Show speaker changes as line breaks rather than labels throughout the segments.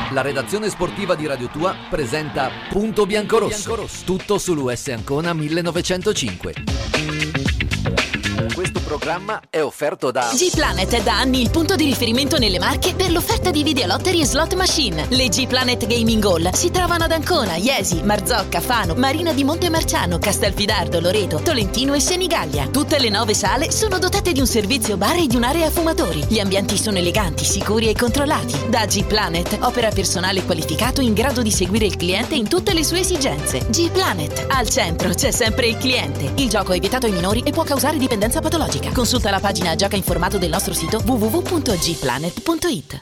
La redazione sportiva di Radio Tua presenta Punto Biancorosso. Tutto sull'US Ancona 1905. Questo programma è offerto da
G-Planet è da anni il punto di riferimento nelle Marche per l'offerta di videolottery e slot machine. Le G-Planet Gaming Hall si trovano ad Ancona, Iesi, Marzocca, Fano, Marina di Montemarciano, Castelfidardo, Loreto, Tolentino e Senigallia. Tutte le 9 sale sono dotate di un servizio bar e di un'area fumatori. Gli ambienti sono eleganti, sicuri e controllati. Da G-Planet opera personale qualificato in grado di seguire il cliente in tutte le sue esigenze. G-Planet, al centro c'è sempre il cliente. Il gioco è vietato ai minori e può causare dipendenza patologica. Consulta la pagina Gioca Informato del nostro sito www.gplanet.it.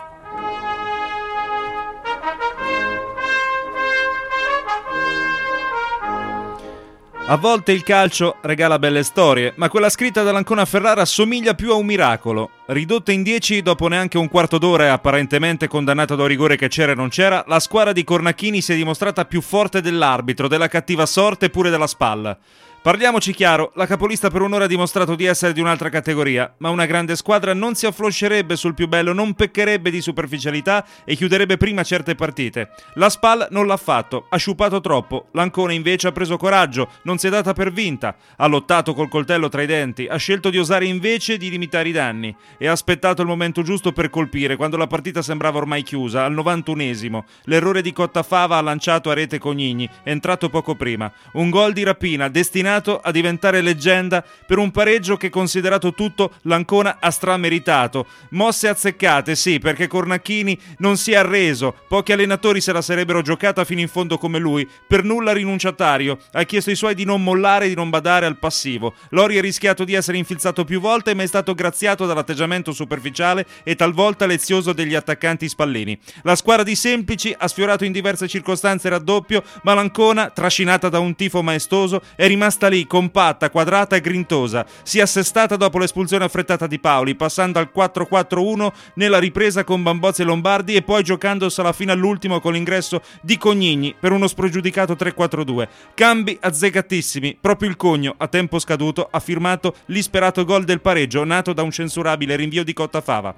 A volte il calcio regala belle storie, ma quella scritta dall'Ancona Ferrara assomiglia più a un miracolo. Ridotta in 10 dopo neanche un quarto d'ora e apparentemente condannata da un rigore che c'era e non c'era, la squadra di Cornacchini si è dimostrata più forte dell'arbitro, della cattiva sorte e pure della spalla. Parliamoci chiaro, la capolista per un'ora ha dimostrato di essere di un'altra categoria, ma una grande squadra non si affloscerebbe sul più bello, non peccherebbe di superficialità e chiuderebbe prima certe partite. La SPAL non l'ha fatto, ha sciupato troppo, l'Ancona invece ha preso coraggio, non si è data per vinta, ha lottato col coltello tra i denti, ha scelto di osare invece di limitare i danni e ha aspettato il momento giusto per colpire, quando la partita sembrava ormai chiusa, al 91esimo. L'errore di Cottafava ha lanciato a rete Cognini, entrato poco prima. Un gol di rapina, destinato a diventare leggenda per un pareggio che, considerato tutto, l'Ancona ha strameritato. Mosse azzeccate, sì, perché Cornacchini non si è arreso. Pochi allenatori se la sarebbero giocata fino in fondo come lui, per nulla rinunciatario. Ha chiesto ai suoi di non mollare e di non badare al passivo. Lori ha rischiato di essere infilzato più volte, ma è stato graziato dall'atteggiamento superficiale e talvolta lezioso degli attaccanti spallini. La squadra di Semplici ha sfiorato in diverse circostanze il raddoppio, ma l'Ancona, trascinata da un tifo maestoso, è rimasta lì, compatta, quadrata e grintosa. Si è assestata dopo l'espulsione affrettata di Paoli, passando al 4-4-1 nella ripresa con Bambozzi e Lombardi e poi giocandosela fino all'ultimo con l'ingresso di Cognini per uno spregiudicato 3-4-2. Cambi azzeccatissimi. Proprio il Cogno, a tempo scaduto, ha firmato l'isperato gol del pareggio, nato da un censurabile rinvio di Cottafava.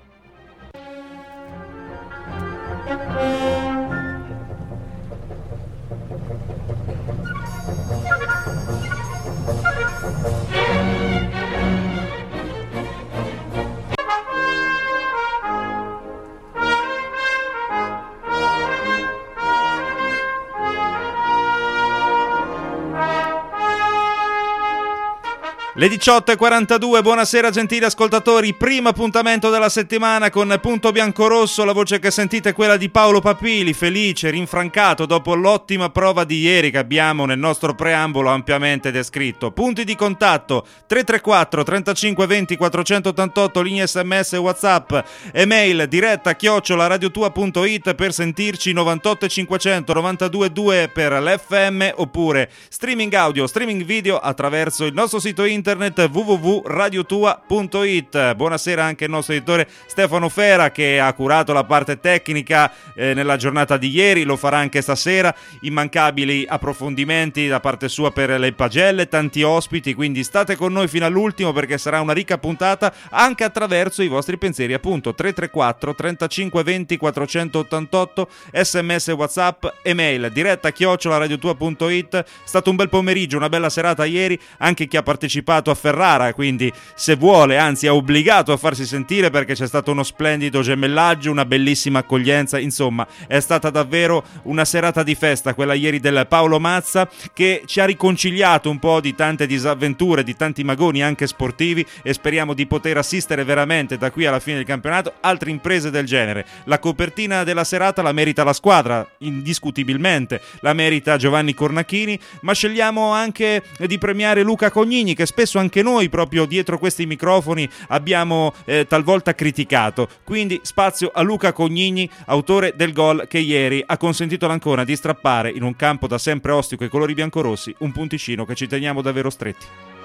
Le 18:42, buonasera gentili ascoltatori, primo appuntamento della settimana con Punto Biancorosso. La voce che sentite è quella di Paolo Papili, felice, rinfrancato dopo l'ottima prova di ieri che abbiamo nel nostro preambolo ampiamente descritto. Punti di contatto 334 35 20 488, linee SMS e WhatsApp, email diretta @radiotua.it per sentirci, 98 500 92 2 per l'FM, oppure streaming audio, streaming video attraverso il nostro sito internet www.radiotua.it. Buonasera anche il nostro editore Stefano Fera, che ha curato la parte tecnica nella giornata di ieri, lo farà anche stasera. Immancabili approfondimenti da parte sua per le pagelle, tanti ospiti, quindi state con noi fino all'ultimo perché sarà una ricca puntata anche attraverso i vostri pensieri, appunto 334 35 20 488, SMS, WhatsApp, email diretta @radiotua.it. È stato un bel pomeriggio, una bella serata ieri, anche chi ha partecipato a Ferrara, quindi se vuole, anzi è obbligato a farsi sentire perché c'è stato uno splendido gemellaggio, una bellissima accoglienza, insomma è stata davvero una serata di festa quella ieri del Paolo Mazza, che ci ha riconciliato un po' di tante disavventure, di tanti magoni anche sportivi, e speriamo di poter assistere veramente da qui alla fine del campionato altre imprese del genere. La copertina della serata la merita la squadra, indiscutibilmente, la merita Giovanni Cornacchini, ma scegliamo anche di premiare Luca Cognini, che spesso anche noi proprio dietro questi microfoni abbiamo talvolta criticato. Quindi spazio a Luca Cognini, autore del gol che ieri ha consentito all'Ancona di strappare in un campo da sempre ostico ai colori biancorossi un punticino che ci teniamo davvero stretti.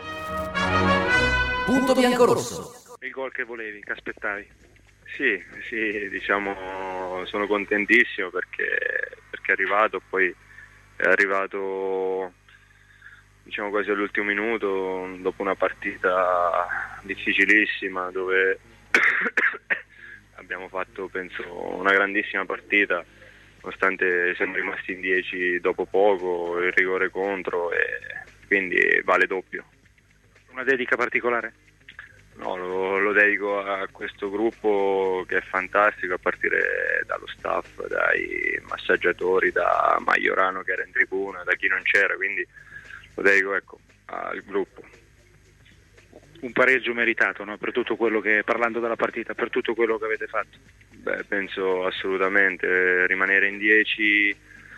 Punto Biancorosso.
Il gol che volevi, che aspettavi? Sì, diciamo sono contentissimo perché è arrivato, poi è arrivato diciamo quasi all'ultimo minuto, dopo una partita difficilissima dove abbiamo fatto penso una grandissima partita, nonostante siamo rimasti in 10 dopo poco, il rigore contro, e quindi vale doppio.
Una dedica particolare?
No, lo dedico a questo gruppo che è fantastico, a partire dallo staff, dai massaggiatori, da Maiorano che era in tribuna, da chi non c'era, quindi lo dedico al gruppo.
Un pareggio meritato, no? Per tutto quello che, parlando della partita, per tutto quello che avete fatto?
Beh, penso assolutamente, rimanere in 10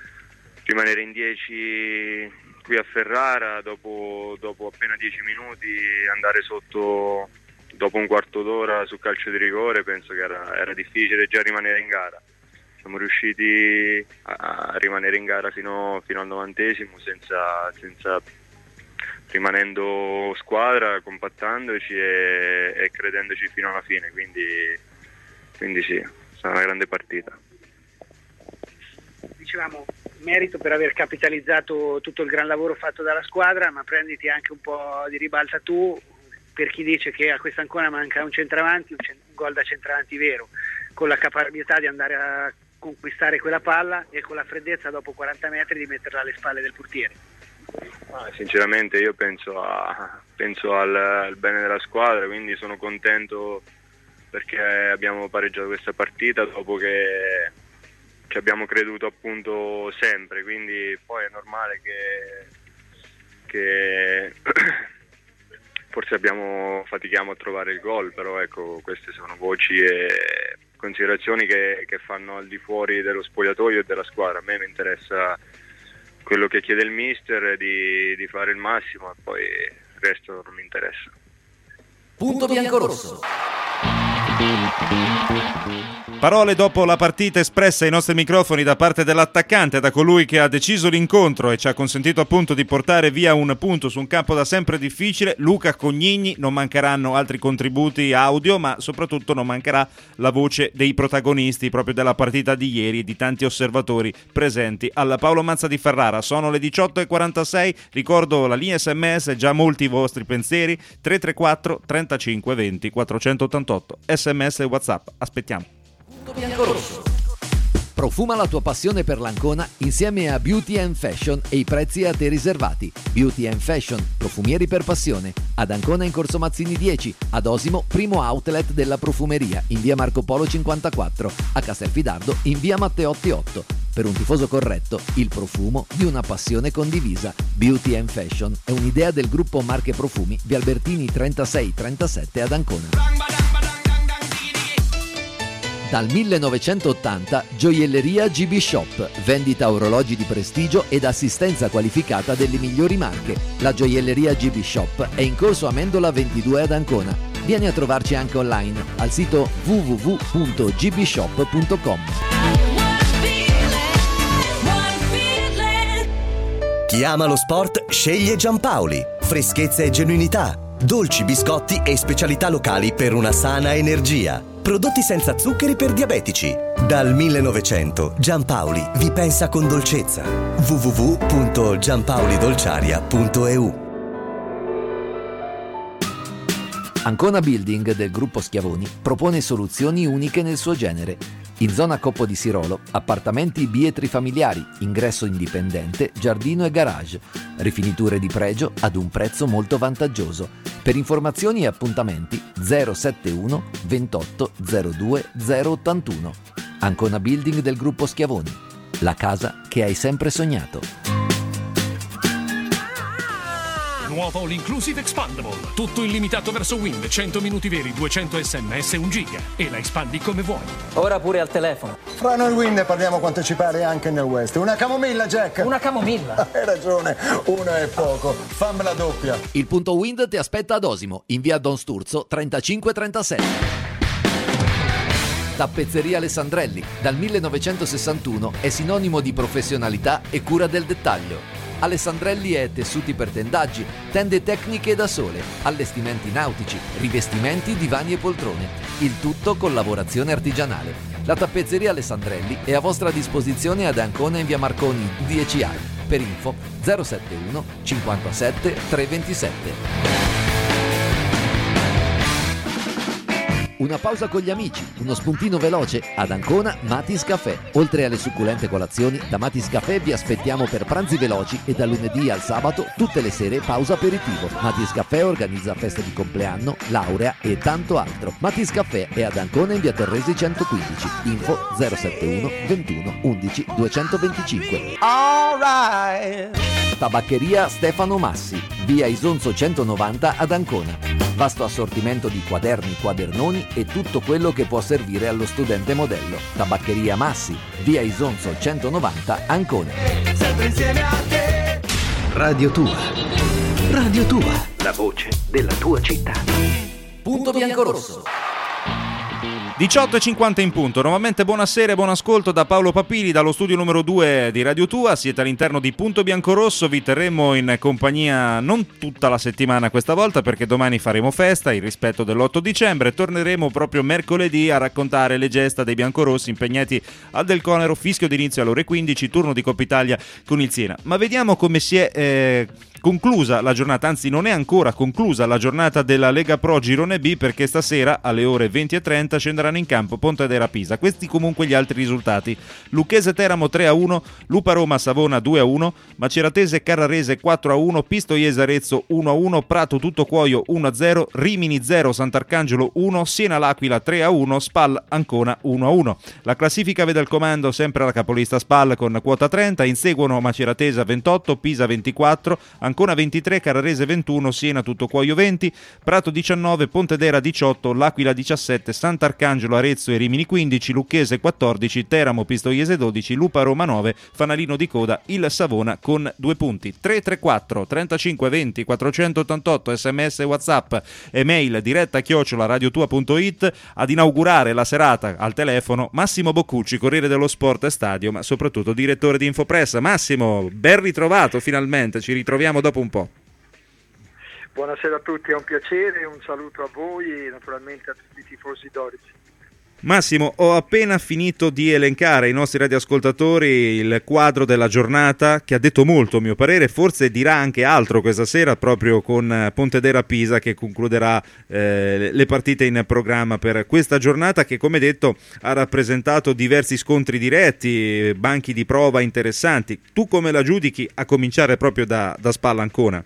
qui a Ferrara dopo appena 10 minuti, andare sotto dopo un quarto d'ora su calcio di rigore, penso che era difficile già rimanere in gara. Siamo riusciti a rimanere in gara fino al 90esimo senza rimanendo squadra, compattandoci e credendoci fino alla fine, quindi sì, è stata una grande partita.
Dicevamo, merito per aver capitalizzato tutto il gran lavoro fatto dalla squadra, ma prenditi anche un po' di ribalta tu, per chi dice che a questa Ancona manca un centravanti, un gol da centravanti vero, con la caparbietà di andare a conquistare quella palla e con la freddezza dopo 40 metri di metterla alle spalle del portiere.
Sinceramente io penso al bene della squadra, quindi sono contento perché abbiamo pareggiato questa partita dopo che ci abbiamo creduto appunto sempre, quindi poi è normale che forse fatichiamo a trovare il gol, però ecco, queste sono voci e considerazioni che fanno al di fuori dello spogliatoio e della squadra. A me mi interessa quello che chiede il mister, di fare il massimo, e poi il resto non mi interessa.
Punto biancorosso.
Parole dopo la partita espresse ai nostri microfoni da parte dell'attaccante, da colui che ha deciso l'incontro e ci ha consentito appunto di portare via un punto su un campo da sempre difficile, Luca Cognigni. Non mancheranno altri contributi audio, ma soprattutto non mancherà la voce dei protagonisti proprio della partita di ieri e di tanti osservatori presenti alla Paolo Mazza di Ferrara. Sono le 18:46, ricordo la linea SMS, già molti i vostri pensieri, 334 35 20 488, SMS e WhatsApp, aspettiamo.
Biancorosso. Profuma la tua passione per l'Ancona insieme a Beauty & Fashion e i prezzi a te riservati. Beauty & Fashion, profumieri per passione. Ad Ancona in Corso Mazzini 10, ad Osimo, primo outlet della profumeria in via Marco Polo 54, a Castelfidardo in via Matteotti 8. Per un tifoso corretto, il profumo di una passione condivisa. Beauty & Fashion è un'idea del gruppo Marche Profumi via Albertini 3637 ad Ancona. Dal 1980 Gioielleria GB Shop, vendita orologi di prestigio ed assistenza qualificata delle migliori marche. La Gioielleria GB Shop è in corso Amendola 22 ad Ancona. Vieni a trovarci anche online al sito www.gbshop.com.
Chi ama lo sport sceglie Giampaoli. Freschezza e genuinità, dolci, biscotti e specialità locali per una sana energia. Prodotti senza zuccheri per diabetici. Dal 1900 Giampaoli vi pensa con dolcezza. www.giampaolidolciaria.eu.
Ancona Building del gruppo Schiavoni propone soluzioni uniche nel suo genere. In zona Coppo di Sirolo, appartamenti bietri-familiari, ingresso indipendente, giardino e garage. Rifiniture di pregio ad un prezzo molto vantaggioso. Per informazioni e appuntamenti 071 28 02 081. Ancona Building del gruppo Schiavoni. La casa che hai sempre sognato.
Nuovo All Inclusive Expandable. Tutto illimitato verso Wind, 100 minuti veri, 200 sms e 1 giga. E la espandi come vuoi.
Ora pure al telefono.
Fra noi Wind parliamo quanto ci pare anche nel West. Una camomilla, Jack.
Una camomilla.
Hai ragione, una è poco. Fammela doppia.
Il punto Wind ti aspetta ad Osimo, in via Don Sturzo 3537. Tappezzeria Alessandrelli, dal 1961 è sinonimo di professionalità e cura del dettaglio. Alessandrelli è tessuti per tendaggi, tende tecniche da sole, allestimenti nautici, rivestimenti, divani e poltrone. Il tutto con lavorazione artigianale. La tappezzeria Alessandrelli è a vostra disposizione ad Ancona in via Marconi 10A. Per info 071 57 327. una pausa con gli amici, uno spuntino veloce. Ad Ancona Matis Caffè. Oltre alle succulente colazioni, da Matis Caffè vi aspettiamo per pranzi veloci e da lunedì al sabato tutte le sere pausa aperitivo. Matis Caffè organizza feste di compleanno, laurea e tanto altro. Matis Caffè è ad Ancona in via Torresi 115. Info 071 21 11 225. Tabaccheria Stefano Massi, via Isonzo 190 ad Ancona. Vasto assortimento di quaderni, quadernoni e tutto quello che può servire allo studente modello. Tabaccheria Massi, via Isonzo 190 Ancona.
Sempre insieme a te. Radio Tua. Radio Tua. La voce della tua città.
Punto biancorosso.
18:50 in punto. Nuovamente buonasera e buon ascolto da Paolo Papili dallo studio numero 2 di Radio Tua. Siete all'interno di Punto Biancorosso. Vi terremo in compagnia non tutta la settimana questa volta, perché domani faremo festa in rispetto dell'8 dicembre. Torneremo proprio mercoledì a raccontare le gesta dei biancorossi impegnati al Del Conero. Fischio d'inizio alle ore 15, turno di Coppa Italia con il Siena. Ma vediamo come si è conclusa la giornata, anzi non è ancora conclusa la giornata della Lega Pro Girone B, perché stasera alle ore 20:30 scenderanno in campo Pontedera Pisa. Questi comunque gli altri risultati: Lucchese Teramo 3-1, Lupa Roma Savona 2-1, Maceratese Carrarese 4-1, Pistoiese Arezzo 1-1, Prato Tutto Cuoio 1-0, Rimini 0, Sant'Arcangelo 1, Siena L'Aquila 3-1, Spal Ancona 1-1. La classifica vede al comando sempre la capolista Spal con quota 30, inseguono Maceratese 28, Pisa 24, Ancona 23, Carrarese 21, Siena Tutto Cuoio 20, Prato 19, Pontedera 18, L'Aquila 17, Sant'Arcangelo, Arezzo e Rimini 15, Lucchese 14, Teramo Pistoiese 12, Lupa Roma 9, fanalino di coda il Savona con 2 punti. 334 35 20 488 sms WhatsApp e mail diretta @radiotua.it. Ad inaugurare la serata al telefono Massimo Boccucci, Corriere dello Sport e Stadio, ma soprattutto direttore di Infopress. Massimo, ben ritrovato finalmente, ci ritroviamo dopo un po'.
Buonasera a tutti, è un piacere, un saluto a voi e naturalmente a tutti i tifosi dorici.
Massimo, ho appena finito di elencare ai nostri radioascoltatori il quadro della giornata, che ha detto molto a mio parere, forse dirà anche altro questa sera proprio con Pontedera Pisa, che concluderà le partite in programma per questa giornata, che come detto ha rappresentato diversi scontri diretti, banchi di prova interessanti. Tu come la giudichi, a cominciare proprio da Spal Ancona?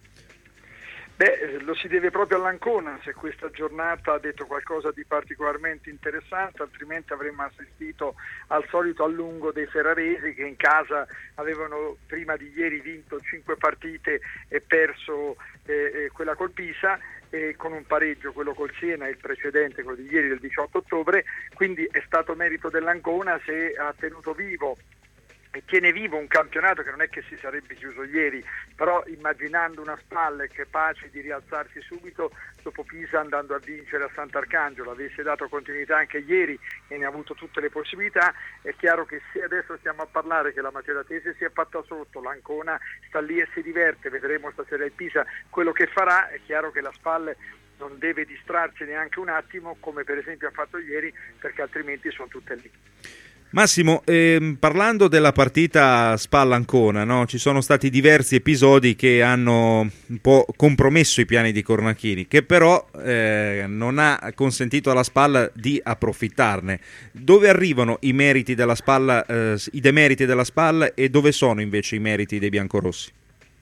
Lo si deve proprio all'Ancona se questa giornata ha detto qualcosa di particolarmente interessante, altrimenti avremmo assistito al solito allungo dei ferraresi, che in casa avevano prima di ieri vinto 5 partite e perso quella col Pisa, con un pareggio, quello col Siena, il precedente, quello di ieri del 18 ottobre, quindi è stato merito dell'Ancona se ha tenuto vivo e tiene vivo un campionato che non è che si sarebbe chiuso ieri, però immaginando una Spal capace di rialzarsi subito dopo Pisa andando a vincere a Sant'Arcangelo, avesse dato continuità anche ieri e ne ha avuto tutte le possibilità, è chiaro che se adesso stiamo a parlare che la Maceratese si è fatta sotto, l'Ancona sta lì e si diverte, vedremo stasera il Pisa quello che farà, è chiaro che la Spal non deve distrarsi neanche un attimo, come per esempio ha fatto ieri, perché altrimenti sono tutte lì.
Massimo, parlando della partita Spal-Ancona, no? Ci sono stati diversi episodi che hanno un po' compromesso i piani di Cornachini, che però non ha consentito alla Spal di approfittarne. Dove arrivano i meriti della Spal, i demeriti della Spal, e dove sono invece i meriti dei biancorossi?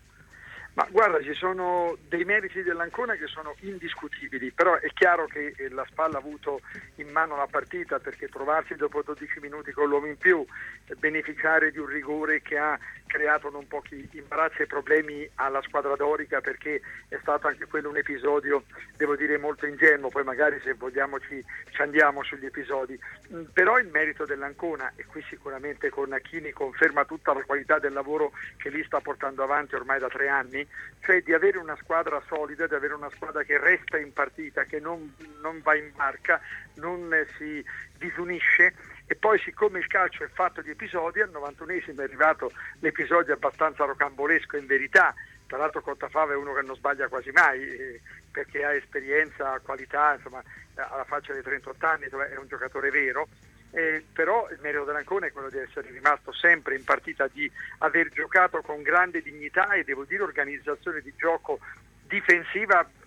Ma guarda, ci sono dei meriti dell'Ancona che sono indiscutibili, però è chiaro che la Spal ha avuto in mano la partita, perché trovarsi dopo 12 minuti con l'uomo in più, beneficiare di un rigore che ha creato non pochi imbarazzi e problemi alla squadra dorica, perché è stato anche quello un episodio, devo dire, molto ingenuo, poi magari se vogliamo ci andiamo sugli episodi, però il merito dell'Ancona, e qui sicuramente Cornachini conferma tutta la qualità del lavoro che lì sta portando avanti ormai da 3 anni, cioè di avere una squadra solida, di avere una squadra che resta in partita, che non va in barca, non si disunisce. E poi, siccome il calcio è fatto di episodi, al 91esimo è arrivato l'episodio abbastanza rocambolesco in verità. Tra l'altro Cottafava è uno che non sbaglia quasi mai, perché ha esperienza, qualità, insomma, alla faccia dei 38 anni, è un giocatore vero. Però il merito dell'Ancona è quello di essere rimasto sempre in partita, di aver giocato con grande dignità e, devo dire, organizzazione di gioco difensiva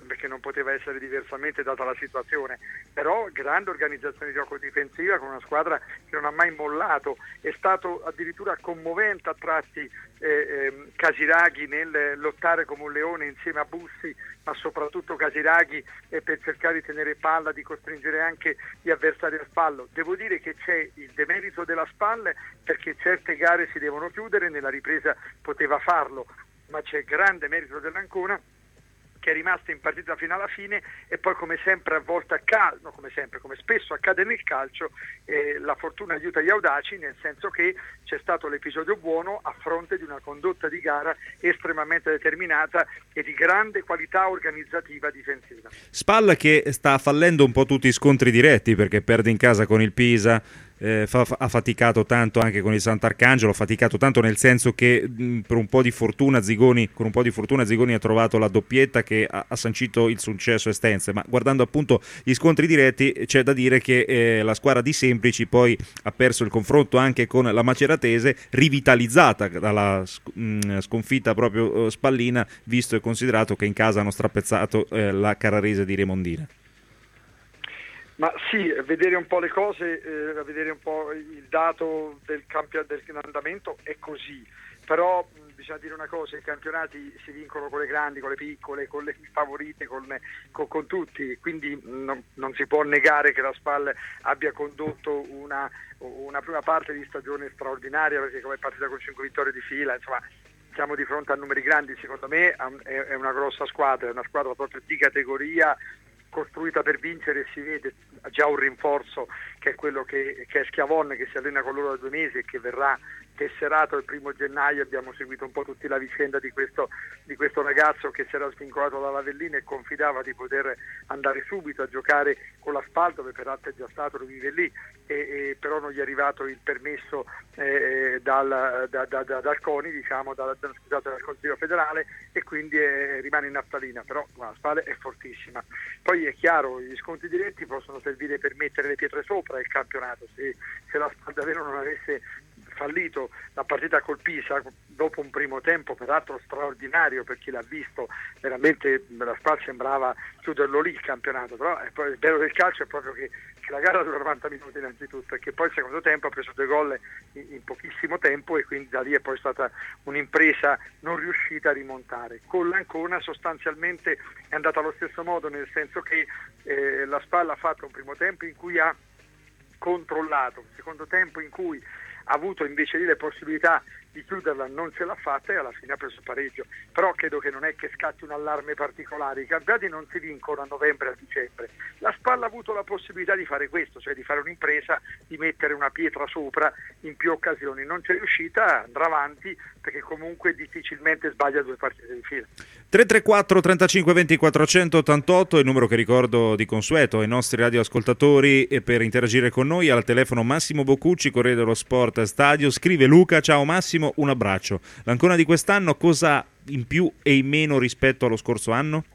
perché non poteva essere diversamente data la situazione, però grande organizzazione di gioco difensiva con una squadra che non ha mai mollato. È stato addirittura commovente a tratti Casiraghi nel lottare come un leone insieme a Bussi, ma soprattutto Casiraghi per cercare di tenere palla, di costringere anche gli avversari a spallo. Devo dire che c'è il demerito della SPAL perché certe gare si devono chiudere, nella ripresa poteva farlo, ma c'è grande merito dell'Ancona che è rimasta in partita fino alla fine, e poi come sempre a volte come spesso accade nel calcio, la fortuna aiuta gli audaci, nel senso che c'è stato l'episodio buono a fronte di una condotta di gara estremamente determinata e di grande qualità organizzativa difensiva.
SPAL che sta fallendo un po' tutti i scontri diretti perché perde in casa con il Pisa, ha faticato tanto anche con il Sant'Arcangelo, ha faticato tanto nel senso che con un po' di fortuna Zigoni ha trovato la doppietta che ha sancito il successo estense, ma guardando appunto gli scontri diretti c'è da dire che la squadra di Semplici poi ha perso il confronto anche con la Maceratese, rivitalizzata dalla sconfitta proprio spallina, visto e considerato che in casa hanno strappezzato la Carrarese di Remondina.
Ma sì, vedere un po' le cose, vedere un po' il dato del andamento è così, però bisogna dire una cosa: i campionati si vincono con le grandi, con le piccole, con le favorite, con tutti, quindi non si può negare che la SPAL abbia condotto una prima parte di stagione straordinaria, perché come è partita con 5 vittorie di fila, insomma siamo di fronte a numeri grandi. Secondo me è una grossa squadra, è una squadra proprio di categoria, costruita per vincere. Si vede già un rinforzo che è quello che è Schiavon, che si allena con loro da 2 mesi e che verrà tesserato il 1 gennaio. Abbiamo seguito un po' tutti la vicenda di questo ragazzo che si era svincolato dall'Avellino e confidava di poter andare subito a giocare con la SPAL, dove peraltro è già stato, lui vive lì, però non gli è arrivato il permesso dal CONI, diciamo, dal Consiglio federale, e quindi rimane in naftalina. Però la SPAL è fortissima. Poi è chiaro, gli scontri diretti possono servire per mettere le pietre sopra il campionato. Se la SPAL davvero non avesse fallito la partita col Pisa dopo un primo tempo peraltro straordinario per chi l'ha visto, veramente la SPAL sembrava chiuderlo lì il campionato, però poi il bello del calcio è proprio che la gara dura 90 minuti innanzitutto, e che poi il secondo tempo ha preso 2 gol in pochissimo tempo, e quindi da lì è poi stata un'impresa non riuscita a rimontare. Con l'Ancona sostanzialmente è andata allo stesso modo, nel senso che la SPAL ha fatto un primo tempo in cui ha controllato, un secondo tempo in cui ha avuto invece lì le possibilità di chiuderla, non ce l'ha fatta e alla fine ha preso pareggio. Però credo che non è che scatti un allarme particolare, i campionati non si vincono a novembre e a dicembre. La SPAL ha avuto la possibilità di fare questo, cioè di fare un'impresa, di mettere una pietra sopra in più occasioni. Non c'è riuscita, andrà avanti, perché comunque difficilmente sbaglia 2 partite di fila.
334 35 20 488 è il numero che ricordo di consueto ai nostri radioascoltatori, e per interagire con noi al telefono Massimo Boccucci, Corriere dello Sport Stadio. Scrive Luca: ciao Massimo, un abbraccio. L'Ancona di quest'anno cosa in più e in meno rispetto allo scorso anno?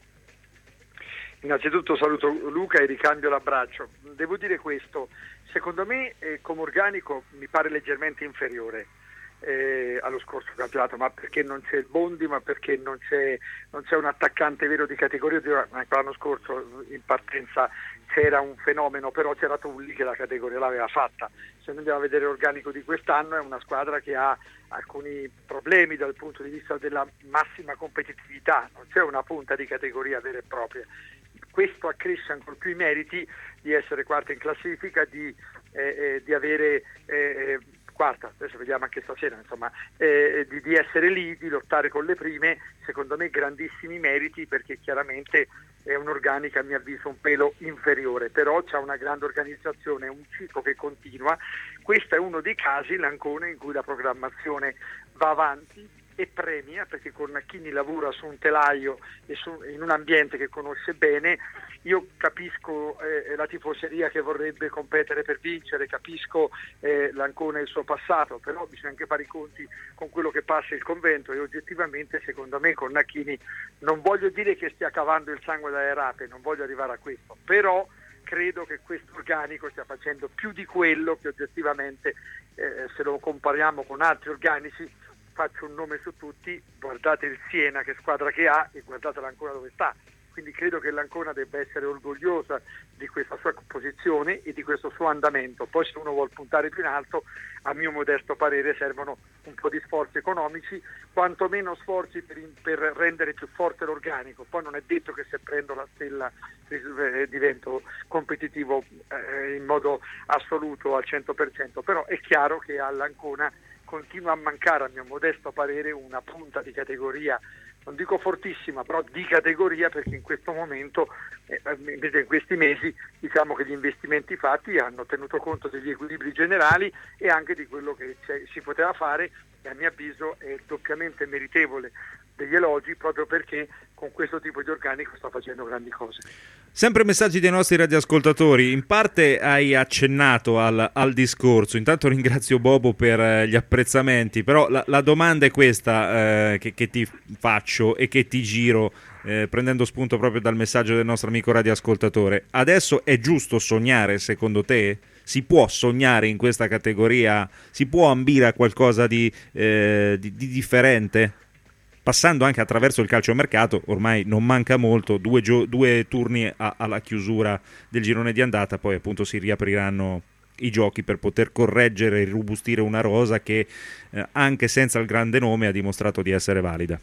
Innanzitutto saluto Luca e ricambio l'abbraccio. Devo dire questo: secondo me come organico mi pare leggermente inferiore allo scorso campionato, ma perché non c'è il Bondi, ma perché non c'è un attaccante vero di categoria. L'anno scorso in partenza c'era un fenomeno, però c'era Tulli che la categoria l'aveva fatta. Se noi andiamo a vedere l'organico di quest'anno, è una squadra che ha alcuni problemi dal punto di vista della massima competitività, non c'è una punta di categoria vera e propria. Questo accresce ancor più i meriti di essere quarta in classifica, di avere quarta, adesso vediamo anche stasera, insomma, di essere lì, di lottare con le prime. Secondo me grandissimi meriti, perché chiaramente è un'organica a mio avviso un pelo inferiore, però c'ha una grande organizzazione, un ciclo che continua. Questo è uno dei casi, l'Ancona, in cui la programmazione va avanti e premia, perché con Nacchini lavora su un telaio e in un ambiente che conosce bene. Io capisco la tifoseria che vorrebbe competere per vincere, capisco l'Ancona e il suo passato, però bisogna anche fare i conti con quello che passa il convento, e oggettivamente secondo me con Nacchini, non voglio dire che stia cavando il sangue dalle rape, non voglio arrivare a questo, però credo che questo organico stia facendo più di quello che oggettivamente, se lo compariamo con altri organici, faccio un nome su tutti: guardate il Siena che squadra che ha, e guardatela ancora dove sta. quindi credo che l'Ancona debba essere orgogliosa di questa sua posizione e di questo suo andamento. Poi se uno vuol puntare più in alto, a mio modesto parere servono un po' di sforzi economici, quantomeno sforzi per rendere più forte l'organico. Poi non è detto che se prendo la stella divento competitivo in modo assoluto al 100%, però è chiaro che all'Ancona continua a mancare, a mio modesto parere, una punta di categoria, non dico fortissima, però di categoria, perché in questo momento, invece in questi mesi, diciamo che gli investimenti fatti hanno tenuto conto degli equilibri generali e anche di quello che si poteva fare, e a mio avviso è doppiamente meritevole degli elogi, proprio perché con questo tipo di organico sta facendo grandi cose.
Sempre messaggi dei nostri radioascoltatori. In parte hai accennato al discorso. Intanto ringrazio Bobo per gli apprezzamenti, però la domanda è questa che ti faccio e che ti giro prendendo spunto proprio dal messaggio del nostro amico radioascoltatore. Adesso è giusto sognare, secondo te? Si può sognare in questa categoria? Si può ambire a qualcosa di differente? Passando anche attraverso il calciomercato, ormai non manca molto, due turni alla chiusura del girone di andata, poi appunto si riapriranno i giochi per poter correggere e robustire una rosa che anche senza il grande nome ha dimostrato di essere valida.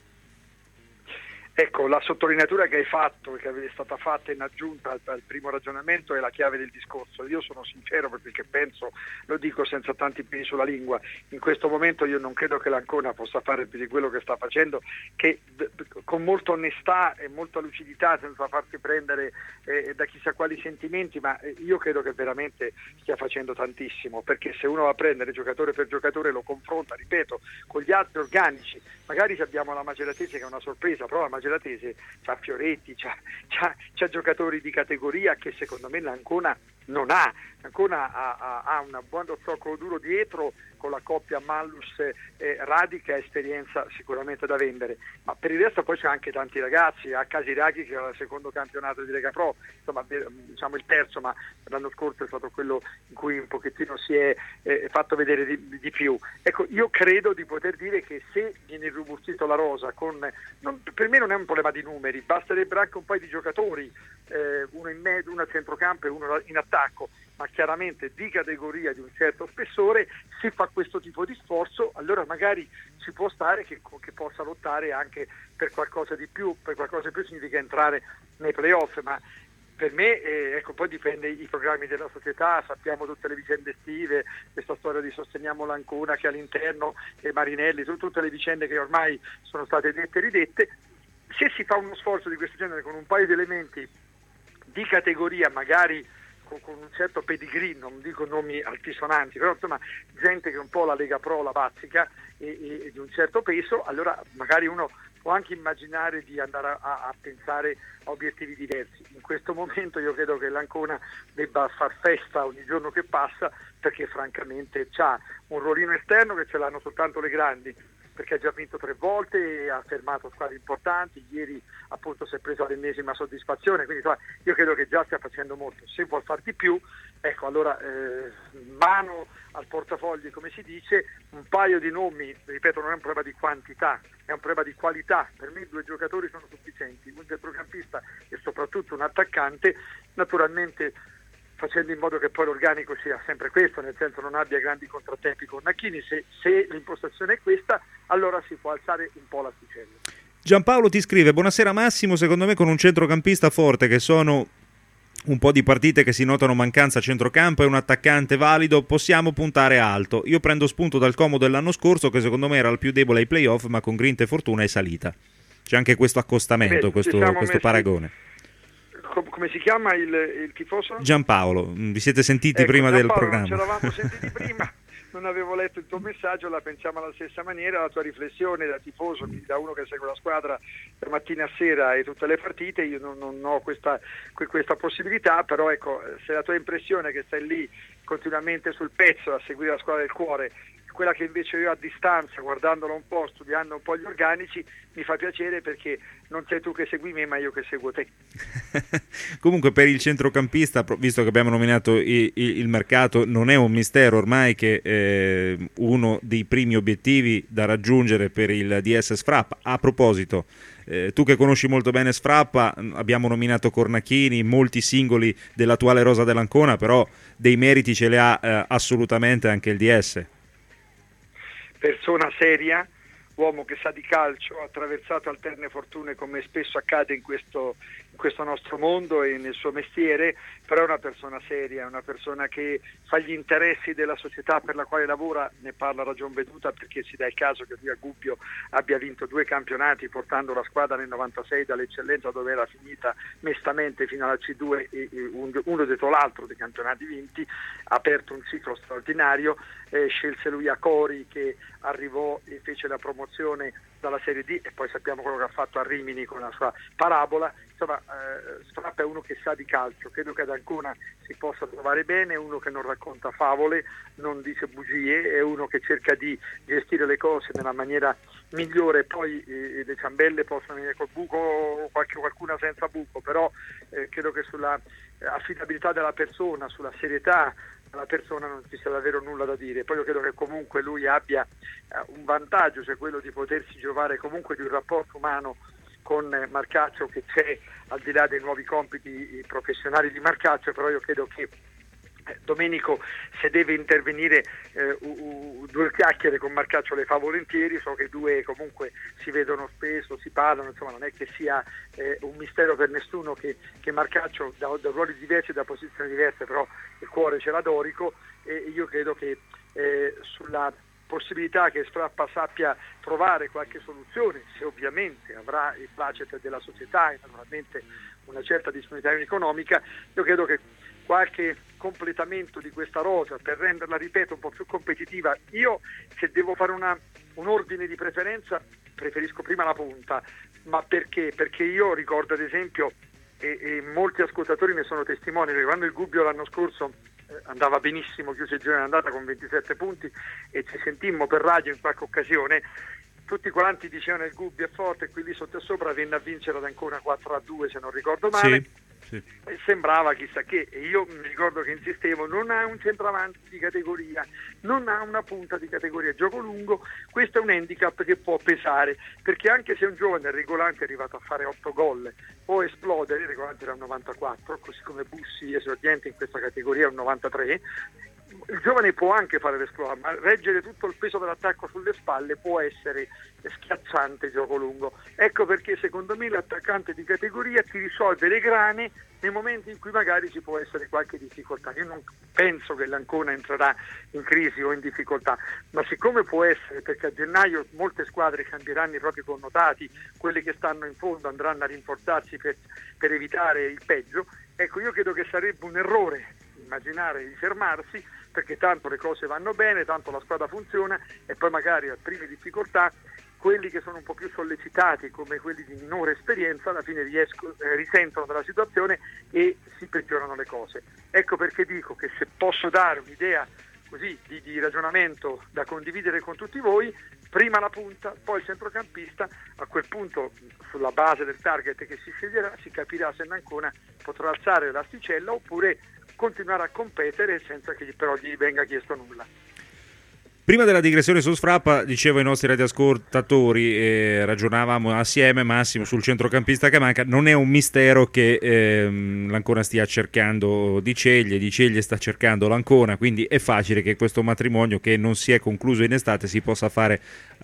Ecco, la sottolineatura che hai fatto, che è stata fatta in aggiunta al primo ragionamento, è la chiave del discorso. Io sono sincero perché penso, lo dico senza tanti peli sulla lingua, in questo momento io non credo che l'Ancona possa fare più di quello che sta facendo, che con molta onestà e molta lucidità, senza farsi prendere da chissà quali sentimenti, ma io credo che veramente stia facendo tantissimo, perché se uno va a prendere giocatore per giocatore, lo confronta, ripeto, con gli altri organici, magari abbiamo la Maceratese che è una sorpresa, però la Maceratese c'ha Fioretti, c'ha giocatori di categoria che secondo me l'Ancona non ha. L'Ancona ha un buon zoccolo duro dietro con la coppia Mallus-Radi che ha esperienza sicuramente da vendere, ma per il resto poi c'è anche tanti ragazzi, a Casiraghi che era il secondo campionato di Lega Pro, insomma diciamo il terzo, ma l'anno scorso è stato quello in cui un pochettino si è fatto vedere di più. Ecco, io credo di poter dire che se viene irrobustito la rosa per me non è un problema di numeri, basterebbe anche un paio di giocatori, uno in mezzo, uno a centrocampo e uno in attacco, ma chiaramente di categoria di un certo spessore. Se fa questo tipo di sforzo, allora magari ci può stare che possa lottare anche per qualcosa di più, per qualcosa di più significa entrare nei playoff, ma per me ecco, poi dipende i programmi della società, sappiamo tutte le vicende estive, questa storia di Sosteniamo l'Ancona che all'interno e Marinelli, tutte le vicende che ormai sono state dette e ridette. Se si fa uno sforzo di questo genere con un paio di elementi di categoria, magari con un certo pedigree, non dico nomi altisonanti, però insomma gente che un po' la Lega Pro la bazzica e di un certo peso, allora magari uno può anche immaginare di andare a pensare a obiettivi diversi. In questo momento io credo che l'Ancona debba far festa ogni giorno che passa, perché francamente c'ha un ruolino esterno che ce l'hanno soltanto le grandi, perché ha già vinto 3 volte e ha fermato squadre importanti, ieri appunto si è preso l'ennesima soddisfazione, quindi io credo che già stia facendo molto. Se vuol far di più, ecco, allora mano al portafogli, come si dice, un paio di nomi, ripeto, non è un problema di quantità, è un problema di qualità. Per me 2 giocatori sono sufficienti, un centrocampista e soprattutto un attaccante, naturalmente facendo in modo che poi l'organico sia sempre questo, nel senso non abbia grandi contrattempi con Nacchini. Se l'impostazione è questa, allora si può alzare un po' l'asticella.
Giampaolo ti scrive: buonasera Massimo, secondo me con un centrocampista forte, che sono un po' di partite che si notano mancanza a centrocampo, e un attaccante valido, possiamo puntare alto. Io prendo spunto dal Como dell'anno scorso, che secondo me era il più debole ai playoff, ma con grinta e fortuna è salita. C'è anche questo accostamento, questo paragone.
Come si chiama il tifoso?
Giampaolo, vi siete sentiti prima del programma?
Ci eravamo sentiti prima, non avevo letto il tuo messaggio, la pensiamo alla stessa maniera. La tua riflessione da tifoso, da uno che segue la squadra da mattina a sera e tutte le partite, io non ho questa possibilità, però ecco, se la tua impressione è che stai lì continuamente sul pezzo a seguire la squadra del cuore, quella che invece io a distanza, guardandola un po', studiando un po' gli organici, mi fa piacere perché non sei tu che segui me, ma io che seguo te.
Comunque per il centrocampista, visto che abbiamo nominato il mercato, non è un mistero ormai che uno dei primi obiettivi da raggiungere per il DS Sfrappa. A proposito, tu che conosci molto bene Sfrappa, abbiamo nominato Cornacchini, molti singoli dell'attuale rosa dell'Ancona, però dei meriti ce li ha assolutamente anche il DS.
Persona seria, uomo che sa di calcio, ha attraversato alterne fortune come spesso accade in questo nostro mondo e nel suo mestiere, però è una persona seria, è una persona che fa gli interessi della società per la quale lavora, ne parla a ragion veduta, perché si dà il caso che lui a Gubbio abbia vinto 2 campionati portando la squadra nel 96 dall'eccellenza dove era finita mestamente fino alla C2 e uno dietro l'altro dei campionati vinti, ha aperto un ciclo straordinario, scelse lui Acori che arrivò e fece la promozione dalla Serie D e poi sappiamo quello che ha fatto a Rimini con la sua parabola. Insomma, Sfrappa è uno che sa di calcio, credo che ad Ancona si possa trovare bene, è uno che non racconta favole, non dice bugie, è uno che cerca di gestire le cose nella maniera migliore. Poi le ciambelle possono venire col buco, qualcuna senza buco, però credo che sulla affidabilità della persona, sulla serietà della persona non ci sia davvero nulla da dire. Poi io credo che comunque lui abbia un vantaggio, cioè quello di potersi giovare comunque di un rapporto umano con Marcaccio che c'è, al di là dei nuovi compiti professionali di Marcaccio, però io credo che Domenico, se deve intervenire 2 chiacchiere con Marcaccio le fa volentieri, so che i due comunque si vedono spesso, si parlano, insomma non è che sia un mistero per nessuno che Marcaccio da ruoli diversi, da posizioni diverse, però il cuore ce l'ha Dorico, e io credo che sulla possibilità che Sfrappa sappia trovare qualche soluzione, se ovviamente avrà il placet della società e naturalmente una certa disponibilità economica, io credo che qualche completamento di questa rosa per renderla, ripeto, un po' più competitiva. Io, se devo fare un ordine di preferenza, preferisco prima la punta, ma perché? Perché io ricordo ad esempio, e molti ascoltatori ne sono testimoni, che quando il Gubbio l'anno scorso andava benissimo, chiuse il girone d'andata con 27 punti e ci sentimmo per radio in qualche occasione, tutti quanti dicevano il Gubbio è forte, e qui lì sotto e sopra venne a vincere ad Ancona 4-2 se non ricordo male. Sì. E sembrava chissà che, e io mi ricordo che insistevo, non ha un centravanti di categoria, non ha una punta di categoria, gioco lungo, questo è un handicap che può pesare, perché anche se un giovane Regolante è arrivato a fare 8 gol, può esplodere, Regolante era un 94, così come Bussi esordiente in questa categoria è un 93, il giovane può anche fare l'esploit, ma reggere tutto il peso dell'attacco sulle spalle può essere schiacciante il gioco lungo. Ecco perché secondo me l'attaccante di categoria ti risolve le grane nei momenti in cui magari ci può essere qualche difficoltà. Io non penso che l'Ancona entrerà in crisi o in difficoltà, ma siccome può essere, perché a gennaio molte squadre cambieranno i propri connotati, quelle che stanno in fondo andranno a rinforzarsi per evitare il peggio, ecco, io credo che sarebbe un errore immaginare di fermarsi, perché tanto le cose vanno bene, tanto la squadra funziona, e poi magari a prime difficoltà quelli che sono un po' più sollecitati, come quelli di minore esperienza, alla fine risentono della situazione e si peggiorano le cose. Ecco perché dico che, se posso dare un'idea così di ragionamento da condividere con tutti voi, prima la punta, poi il centrocampista, a quel punto sulla base del target che si sceglierà si capirà se Ancona potrà alzare l'asticella oppure continuare a competere senza che però gli venga chiesto nulla.
Prima della digressione su Sfrappa, dicevo ai nostri radioascoltatori, ragionavamo assieme, Massimo, sul centrocampista che manca. Non è un mistero che l'Ancona stia cercando Di Ceglie sta cercando l'Ancona, quindi è facile che questo matrimonio, che non si è concluso in estate, si possa fare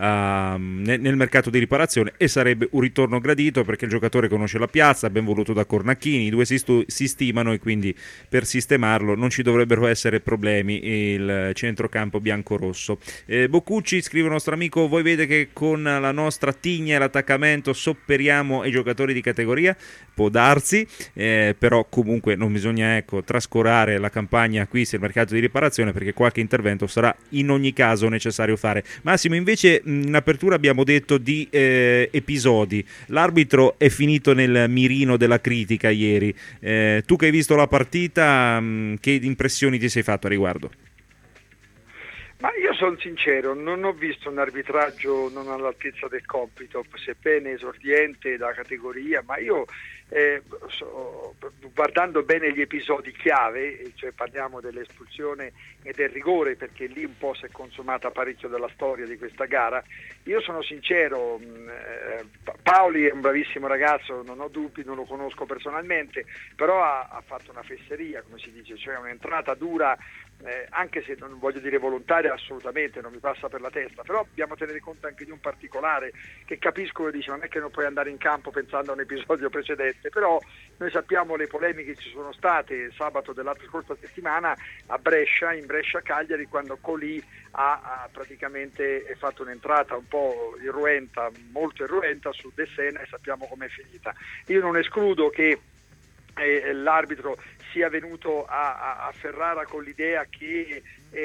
nel mercato di riparazione, e sarebbe un ritorno gradito perché il giocatore conosce la piazza, ben voluto da Cornacchini, i due si stimano e quindi per sistemarlo non ci dovrebbero essere problemi. Il centrocampo bianco-rosso. Boccucci, scrive il nostro amico, voi vede che con la nostra tigna e l'attaccamento sopperiamo ai giocatori di categoria? Può darsi, però comunque non bisogna trascurare la campagna acquisti e il mercato di riparazione, perché qualche intervento sarà in ogni caso necessario fare. Massimo, invece in apertura abbiamo detto di episodi, l'arbitro è finito nel mirino della critica ieri, tu che hai visto la partita, che impressioni ti sei fatto a riguardo?
Ma io sono sincero, non ho visto un arbitraggio non all'altezza del compito, sebbene esordiente da categoria, ma io guardando bene gli episodi chiave, cioè parliamo dell'espulsione e del rigore, perché lì un po' si è consumata parecchio della storia di questa gara, io sono sincero, Paoli è un bravissimo ragazzo, non ho dubbi, non lo conosco personalmente, però ha fatto una fesseria, come si dice, cioè un'entrata dura, anche se non voglio dire volontaria, assolutamente non mi passa per la testa, però dobbiamo tenere conto anche di un particolare che capisco, che dice non è che non puoi andare in campo pensando a un episodio precedente, però noi sappiamo le polemiche che ci sono state sabato dell'altra scorsa settimana a Brescia, in Brescia Cagliari, quando Colì ha praticamente fatto un'entrata un po' irruenta, molto irruenta su De Sena, e sappiamo com'è finita. Io non escludo che l'arbitro sia venuto a Ferrara con l'idea che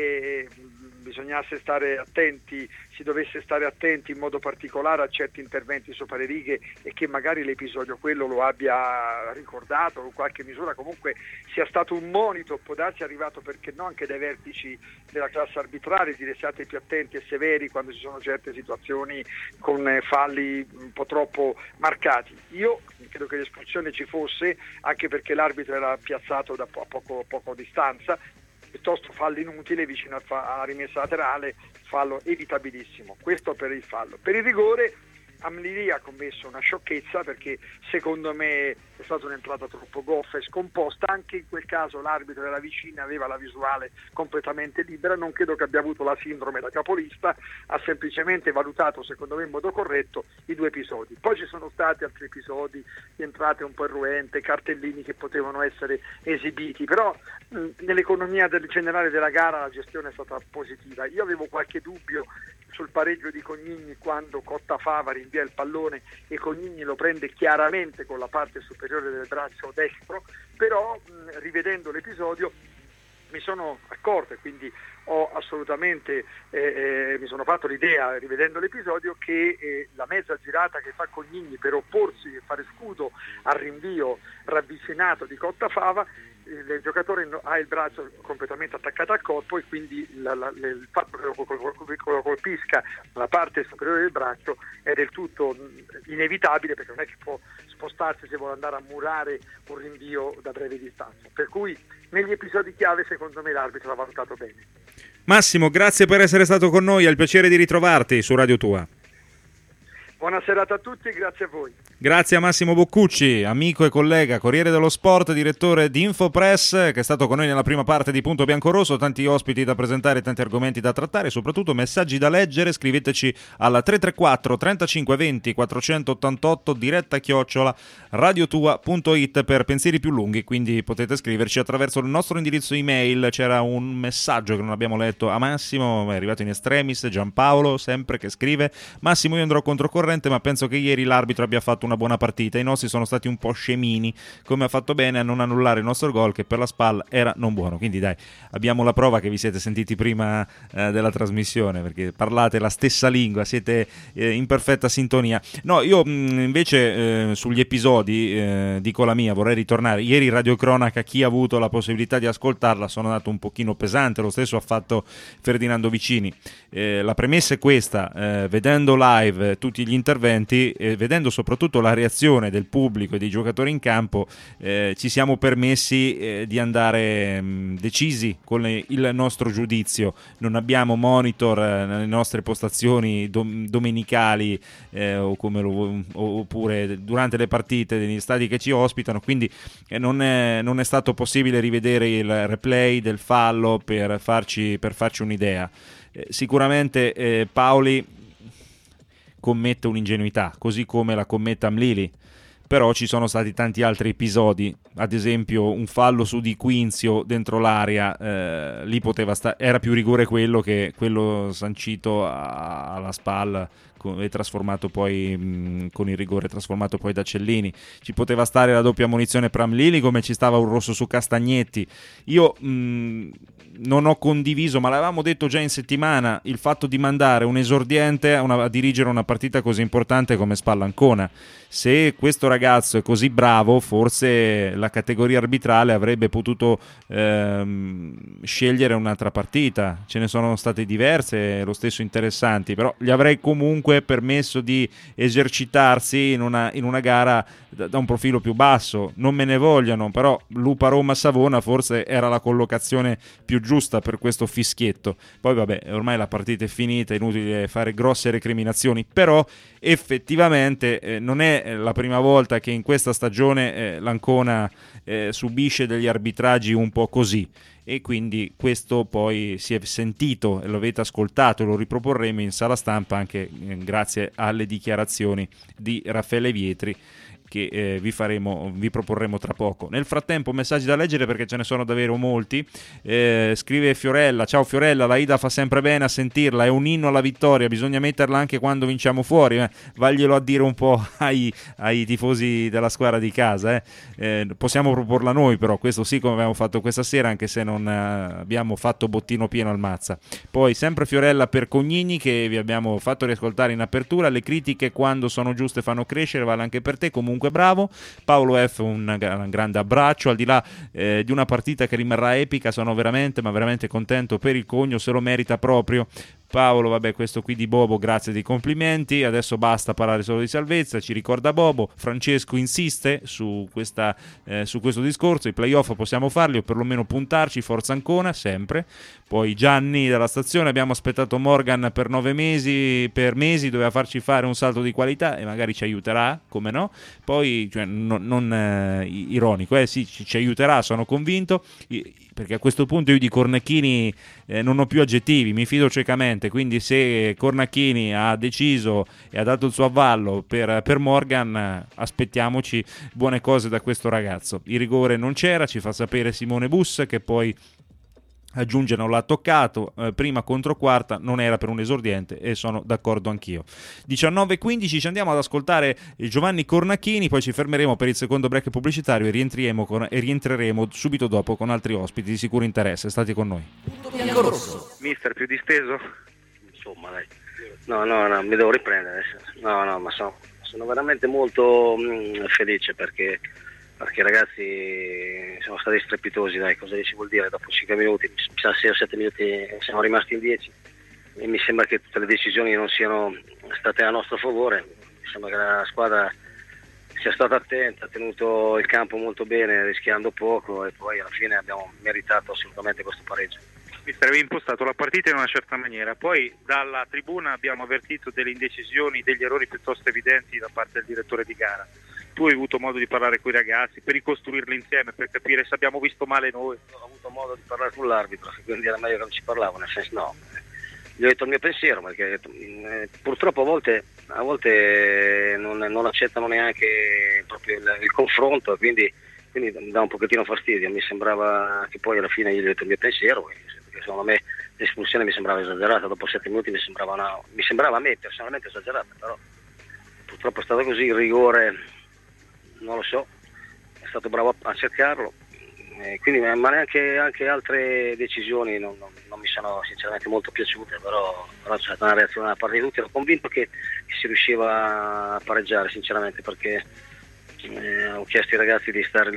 bisognasse stare attenti, si dovesse stare attenti in modo particolare a certi interventi sopra le righe, e che magari l'episodio quello lo abbia ricordato in qualche misura, comunque sia stato un monito, può darsi arrivato, perché no, anche dai vertici della classe arbitrale, dire siate più attenti e severi quando ci sono certe situazioni con falli un po' troppo marcati. Io credo che l'espulsione ci fosse, anche perché l'arbitro era piazzato da poco distanza, piuttosto fallo inutile vicino alla rimessa laterale, fallo evitabilissimo. Questo per il fallo. Per il rigore Amlili ha commesso una sciocchezza, perché secondo me è stata un'entrata troppo goffa e scomposta. Anche in quel caso l'arbitro era vicino, aveva la visuale completamente libera, non credo che abbia avuto la sindrome da capolista, ha semplicemente valutato, secondo me in modo corretto, i due episodi. Poi ci sono stati altri episodi di entrate un po' irruente, cartellini che potevano essere esibiti, però nell'economia generale della gara la gestione è stata positiva. Io avevo qualche dubbio sul pareggio di Cognini quando Cottafava rinvia il pallone e Cognini lo prende chiaramente con la parte superiore del braccio destro, però rivedendo l'episodio mi sono accorto, e quindi ho assolutamente mi sono fatto l'idea, rivedendo l'episodio, che la mezza girata che fa Cognini per opporsi e fare scudo al rinvio ravvicinato di Cottafava, il giocatore ha il braccio completamente attaccato al corpo, e quindi il fatto che lo colpisca la parte superiore del braccio è del tutto inevitabile, perché non è che può spostarsi se vuole andare a murare un rinvio da breve distanza. Per cui negli episodi chiave secondo me l'arbitro l'ha valutato bene.
Massimo, grazie per essere stato con noi, è il piacere di ritrovarti su Radio Tua.
Buona serata a tutti e grazie a voi.
Grazie a Massimo Boccucci, amico e collega, Corriere dello Sport, direttore di Infopress, che è stato con noi nella prima parte di Punto Biancorrosso. Tanti ospiti da presentare, tanti argomenti da trattare, soprattutto messaggi da leggere. Scriveteci alla 334 35 20 488, diretta @ radiotua.it per pensieri più lunghi, quindi potete scriverci attraverso il nostro indirizzo email. C'era un messaggio che non abbiamo letto a Massimo, è arrivato in extremis, Giampaolo sempre che scrive: Massimo, io andrò controcorrente, ma penso che ieri l'arbitro abbia fatto una buona partita, i nostri sono stati un po' scemini, come ha fatto bene a non annullare il nostro gol che per la SPAL era non buono. Quindi dai, abbiamo la prova che vi siete sentiti prima della trasmissione, perché parlate la stessa lingua, siete in perfetta sintonia. No, io invece sugli episodi dico la mia, vorrei ritornare. Ieri radiocronaca, chi ha avuto la possibilità di ascoltarla, sono andato un pochino pesante, lo stesso ha fatto Ferdinando Vicini. La premessa è questa: vedendo live tutti gli interventi, vedendo soprattutto la reazione del pubblico e dei giocatori in campo, ci siamo permessi di andare decisi con il nostro giudizio. Non abbiamo monitor nelle nostre postazioni domenicali oppure durante le partite degli stadi che ci ospitano, quindi non è stato possibile rivedere il replay del fallo per farci un'idea. Sicuramente Paoli commette un'ingenuità, così come la commette Amlili, però ci sono stati tanti altri episodi, ad esempio un fallo su Di Quinzio dentro l'area, lì poteva era più rigore quello che quello sancito alla SPAL e trasformato poi con il rigore trasformato poi da Cellini. Ci poteva stare la doppia ammonizione per Amlili, come ci stava un rosso su Castagnetti. Io non ho condiviso, ma l'avevamo detto già in settimana, il fatto di mandare un esordiente a dirigere una partita così importante come SPAL Ancona. Se questo ragazzo è così bravo, forse la categoria arbitrale avrebbe potuto scegliere un'altra partita. Ce ne sono state diverse, lo stesso interessanti, però gli avrei comunque permesso di esercitarsi in una gara da un profilo più basso. Non me ne vogliano, però Lupa Roma Savona forse era la collocazione più giusta per questo fischietto. Poi vabbè, ormai la partita è finita, è inutile fare grosse recriminazioni, però effettivamente non è la prima volta che in questa stagione l'Ancona subisce degli arbitraggi un po' così, e quindi questo poi si è sentito e lo avete ascoltato, e lo riproporremo in sala stampa anche grazie alle dichiarazioni di Raffaele Vietri, che vi proporremo tra poco. Nel frattempo messaggi da leggere, perché ce ne sono davvero molti. Scrive Fiorella: ciao Fiorella, la Ida fa sempre bene a sentirla, è un inno alla vittoria, bisogna metterla anche quando vinciamo fuori, vaglielo a dire un po' ai tifosi della squadra di casa, possiamo proporla noi, però questo sì, come abbiamo fatto questa sera, anche se non abbiamo fatto bottino pieno al Mazza. Poi sempre Fiorella per Cognini, che vi abbiamo fatto riascoltare in apertura: le critiche quando sono giuste fanno crescere, vale anche per te, comunque bravo. Paolo F, un grande abbraccio. Al di là di una partita che rimarrà epica, sono veramente contento per il Cogno, se lo merita proprio. Paolo, vabbè, questo qui di Bobo, grazie dei complimenti, adesso basta parlare solo di salvezza, ci ricorda Bobo. Francesco insiste su questo discorso: i playoff possiamo farli o perlomeno puntarci, forza Ancona, sempre. Poi Gianni dalla stazione: abbiamo aspettato Morgan per 9 mesi, doveva farci fare un salto di qualità e magari ci aiuterà, come no? Poi, cioè, non ironico, sì, ci aiuterà, sono convinto, perché a questo punto io di Cornacchini non ho più aggettivi, mi fido ciecamente, quindi se Cornacchini ha deciso e ha dato il suo avallo per Morgan, aspettiamoci buone cose da questo ragazzo. Il rigore non c'era, ci fa sapere Simone Bus, che poi aggiunge non l'ha toccato, prima contro quarta non era per un esordiente, e sono d'accordo anch'io. 19:15, ci andiamo ad ascoltare Giovanni Cornacchini, poi ci fermeremo per il secondo break pubblicitario e rientreremo subito dopo con altri ospiti di sicuro interesse. State con noi.
Mister, più disteso?
Insomma, dai. No, mi devo riprendere. No, ma sono veramente molto felice perché i ragazzi sono stati strepitosi, dai, cosa ci vuol dire? Dopo 5 minuti, 6 o 7 minuti siamo rimasti in 10 e mi sembra che tutte le decisioni non siano state a nostro favore. Mi sembra che la squadra sia stata attenta, ha tenuto il campo molto bene, rischiando poco, e poi alla fine abbiamo meritato assolutamente questo pareggio.
Mister, avevi impostato la partita in una certa maniera, poi dalla tribuna abbiamo avvertito delle indecisioni, degli errori piuttosto evidenti da parte del direttore di gara. Tu hai avuto modo di parlare con i ragazzi per ricostruirli insieme, per capire se abbiamo visto male noi?
Ho avuto modo di parlare con l'arbitro, quindi era meglio che non ci parlavo, nel senso no. Gli ho detto il mio pensiero, perché purtroppo a volte non accettano neanche proprio il confronto, quindi dà un pochettino fastidio. Mi sembrava che poi alla fine gli ho detto il mio pensiero, perché secondo me l'espulsione mi sembrava esagerata, dopo 7 minuti mi sembrava a me personalmente esagerata, però purtroppo è stato così. Il rigore non lo so, è stato bravo a cercarlo, quindi, ma neanche anche altre decisioni non mi sono sinceramente molto piaciute, però c'è stata una reazione da parte di tutti. Ero convinto che si riusciva a pareggiare, sinceramente, perché ho chiesto ai ragazzi di stare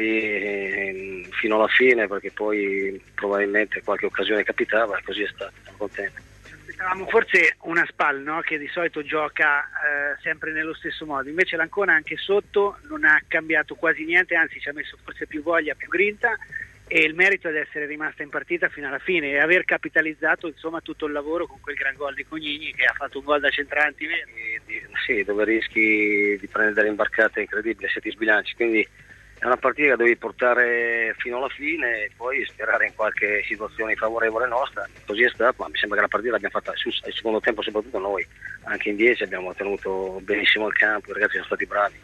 lì fino alla fine, perché poi probabilmente qualche occasione capitava, e così è stato. Sono contento.
Avevamo forse una SPAL, no? Che di solito gioca sempre nello stesso modo, invece l'Ancona anche sotto non ha cambiato quasi niente, anzi ci ha messo forse più voglia, più grinta, e il merito è di essere rimasta in partita fino alla fine e aver capitalizzato insomma tutto il lavoro con quel gran gol di Cognini, che ha fatto un gol da centravanti vero.
Sì, dove rischi di prendere delle imbarcate incredibili se ti sbilanci, quindi è una partita che devi portare fino alla fine e poi sperare in qualche situazione favorevole nostra. Così è stato, ma mi sembra che la partita l'abbiamo fatta al secondo tempo, soprattutto noi, anche in 10 abbiamo tenuto benissimo il campo, i ragazzi sono stati bravi,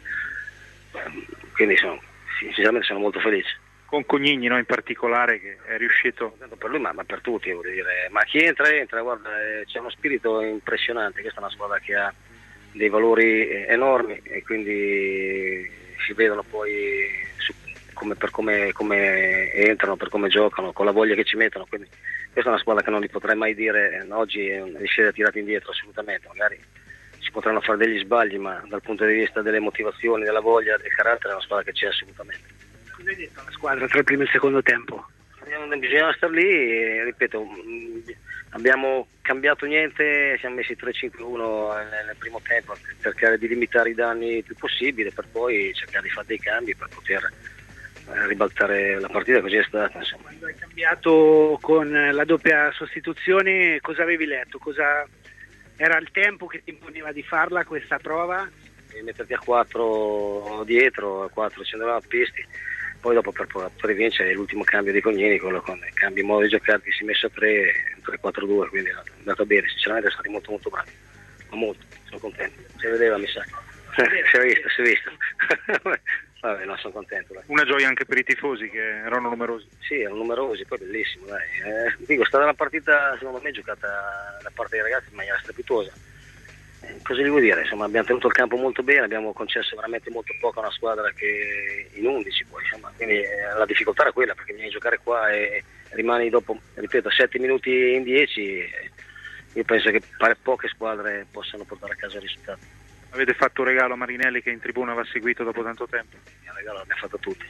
quindi sinceramente sono molto felice.
Con Cognini, no, in particolare, che è riuscito
per lui, ma per tutti, voglio dire, ma chi entra, guarda, c'è uno spirito impressionante. Questa è una squadra che ha dei valori enormi e quindi si vedono poi per come entrano, per come giocano, con la voglia che ci mettono, quindi questa è una squadra che non gli potrei mai dire oggi siete tirati indietro, assolutamente. Magari si potranno fare degli sbagli, ma dal punto di vista delle motivazioni, della voglia, del carattere è una squadra che c'è assolutamente.
Cosa hai detto alla squadra tra il primo e il secondo tempo?
Bisogna stare lì e, ripeto, abbiamo cambiato niente, siamo messi 3-5-1 nel primo tempo per cercare di limitare i danni il più possibile, per poi cercare di fare dei cambi per poter ribaltare la partita, così è stata. Insomma.
Quando hai cambiato con la doppia sostituzione, cosa avevi letto? Era il tempo che ti imponeva di farla questa prova?
E metterti a 4 dietro, a 4 ci andavamo a pisti, poi dopo per vincere l'ultimo cambio di Cognini, quello con il cambio modo di giocare che si è messo a 3-4-2, quindi è andato bene, sinceramente sono stati molto molto bravi, ma molto, sono contento, si vedeva mi sa, si è visto. Vabbè, no, sono contento. Dai.
Una gioia anche per i tifosi che erano numerosi.
Sì, erano numerosi, poi bellissimo, dai. Dico, è stata una partita secondo me giocata da parte dei ragazzi in maniera strepitosa. Cosa gli vuol dire? Insomma, abbiamo tenuto il campo molto bene, abbiamo concesso veramente molto poco a una squadra che in 11 poi, insomma, quindi la difficoltà era quella, perché vieni a giocare qua e rimani dopo, ripeto, 7 minuti in 10, io penso che poche squadre possano portare a casa il risultato.
Avete fatto un regalo a Marinelli che in tribuna va seguito dopo tanto tempo?
Il regalo l'abbiamo fatto tutti.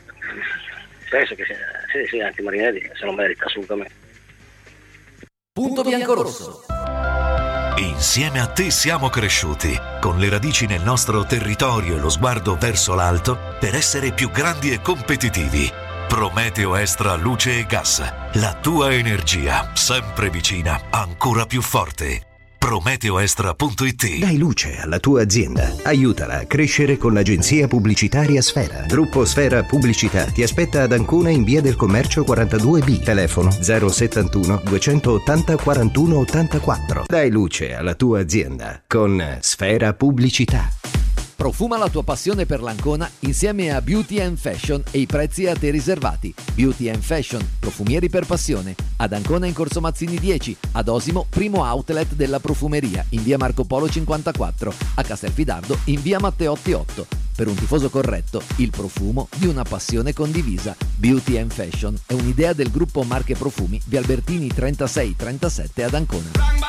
Penso che sì, anche Marinelli se lo merita assolutamente.
Punto bianco-rosso.
Insieme a te siamo cresciuti, con le radici nel nostro territorio e lo sguardo verso l'alto, per essere più grandi e competitivi. Prometeo Extra Luce e Gas, la tua energia, sempre vicina, ancora più forte. PrometeoExtra.it.
Dai luce alla tua azienda. Aiutala a crescere con l'agenzia pubblicitaria Sfera. Gruppo Sfera Pubblicità ti aspetta ad Ancona in via del Commercio 42B. Telefono 071 280 41 84. Dai luce alla tua azienda con Sfera Pubblicità.
Profuma la tua passione per l'Ancona insieme a Beauty & Fashion e i prezzi a te riservati. Beauty & Fashion, profumieri per passione. Ad Ancona in Corso Mazzini 10, ad Osimo, primo outlet della profumeria, in via Marco Polo 54, a Castelfidardo in via Matteotti 8. Per un tifoso corretto, il profumo di una passione condivisa. Beauty & Fashion è un'idea del gruppo Marche Profumi, via Albertini 3637 ad Ancona.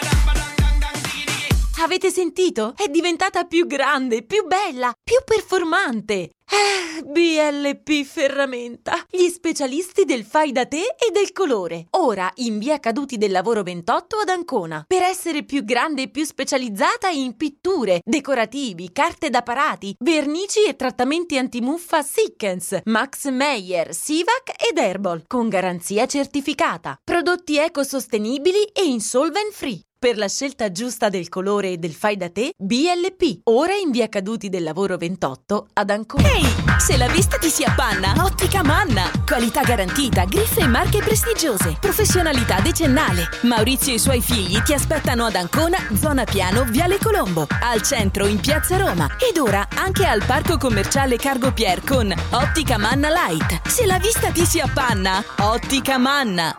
Avete sentito? È diventata più grande, più bella, più performante. BLP Ferramenta, gli specialisti del fai da te e del colore. Ora in via Caduti del Lavoro 28 ad Ancona. Per essere più grande e più specializzata in pitture, decorativi, carte da parati, vernici e trattamenti antimuffa Sikkens, Max Meyer, Sivac ed Herbal, con garanzia certificata. Prodotti ecosostenibili e insolvent free. Per la scelta giusta del colore e del fai da te, BLP, ora in via Caduti del Lavoro 28 ad Ancona.
Ehi, se la vista ti si appanna, Ottica Manna. Qualità garantita, griffe e marche prestigiose, professionalità decennale. Maurizio e i suoi figli ti aspettano ad Ancona, zona Piano, Viale Colombo, al centro in Piazza Roma ed ora anche al Parco Commerciale Cargo Pier con Ottica Manna Light. Se la vista ti si appanna, Ottica Manna.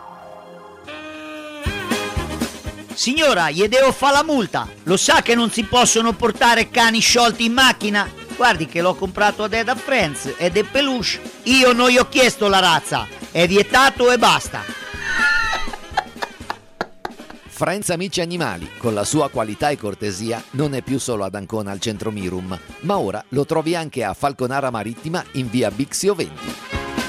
Signora, gli devo fare la multa. Lo sa che non si possono portare cani sciolti in macchina? Guardi che l'ho comprato ad Eda Friends ed è peluche. Io non gli ho chiesto la razza. È vietato e basta.
Friends Amici Animali, con la sua qualità e cortesia, non è più solo ad Ancona al centro Mirum, ma ora lo trovi anche a Falconara Marittima in via Bixio 20.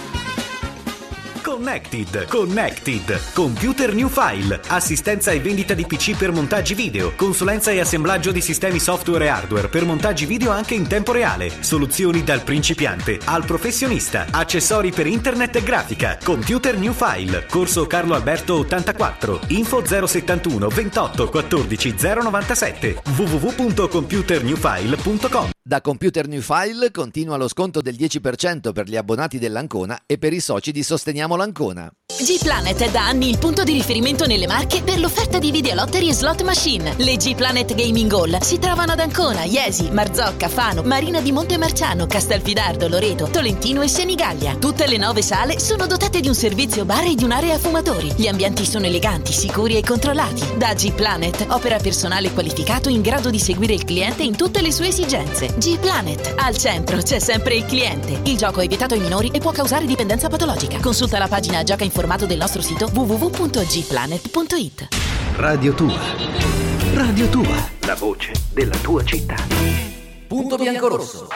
Connected, Computer New File, assistenza e vendita di PC per montaggi video, consulenza e assemblaggio di sistemi software e hardware per montaggi video anche in tempo reale, soluzioni dal principiante al professionista, accessori per internet e grafica. Computer New File, corso Carlo Alberto 84, info 071 28 14 097, www.computernewfile.com.
Da Computer New File continua lo sconto del 10% per gli abbonati dell'Ancona e per i soci di Sosteniamo l'Ancona.
G-Planet è da anni il punto di riferimento nelle Marche per l'offerta di videolottery e slot machine. Le G-Planet Gaming Hall si trovano ad Ancona, Iesi, Marzocca, Fano, Marina di Montemarciano, Castelfidardo, Loreto, Tolentino e Senigallia. Tutte le 9 sale sono dotate di un servizio bar e di un'area fumatori. Gli ambienti sono eleganti, sicuri e controllati. Da G-Planet opera personale qualificato in grado di seguire il cliente in tutte le sue esigenze. G-Planet, al centro c'è sempre il cliente. Il gioco è vietato ai minori e può causare dipendenza patologica. Consulta la pagina Gioca in formato del nostro sito www.gplanet.it.
Radio Tua.
Radio Tua, la voce della tua città.
Punto biancorosso.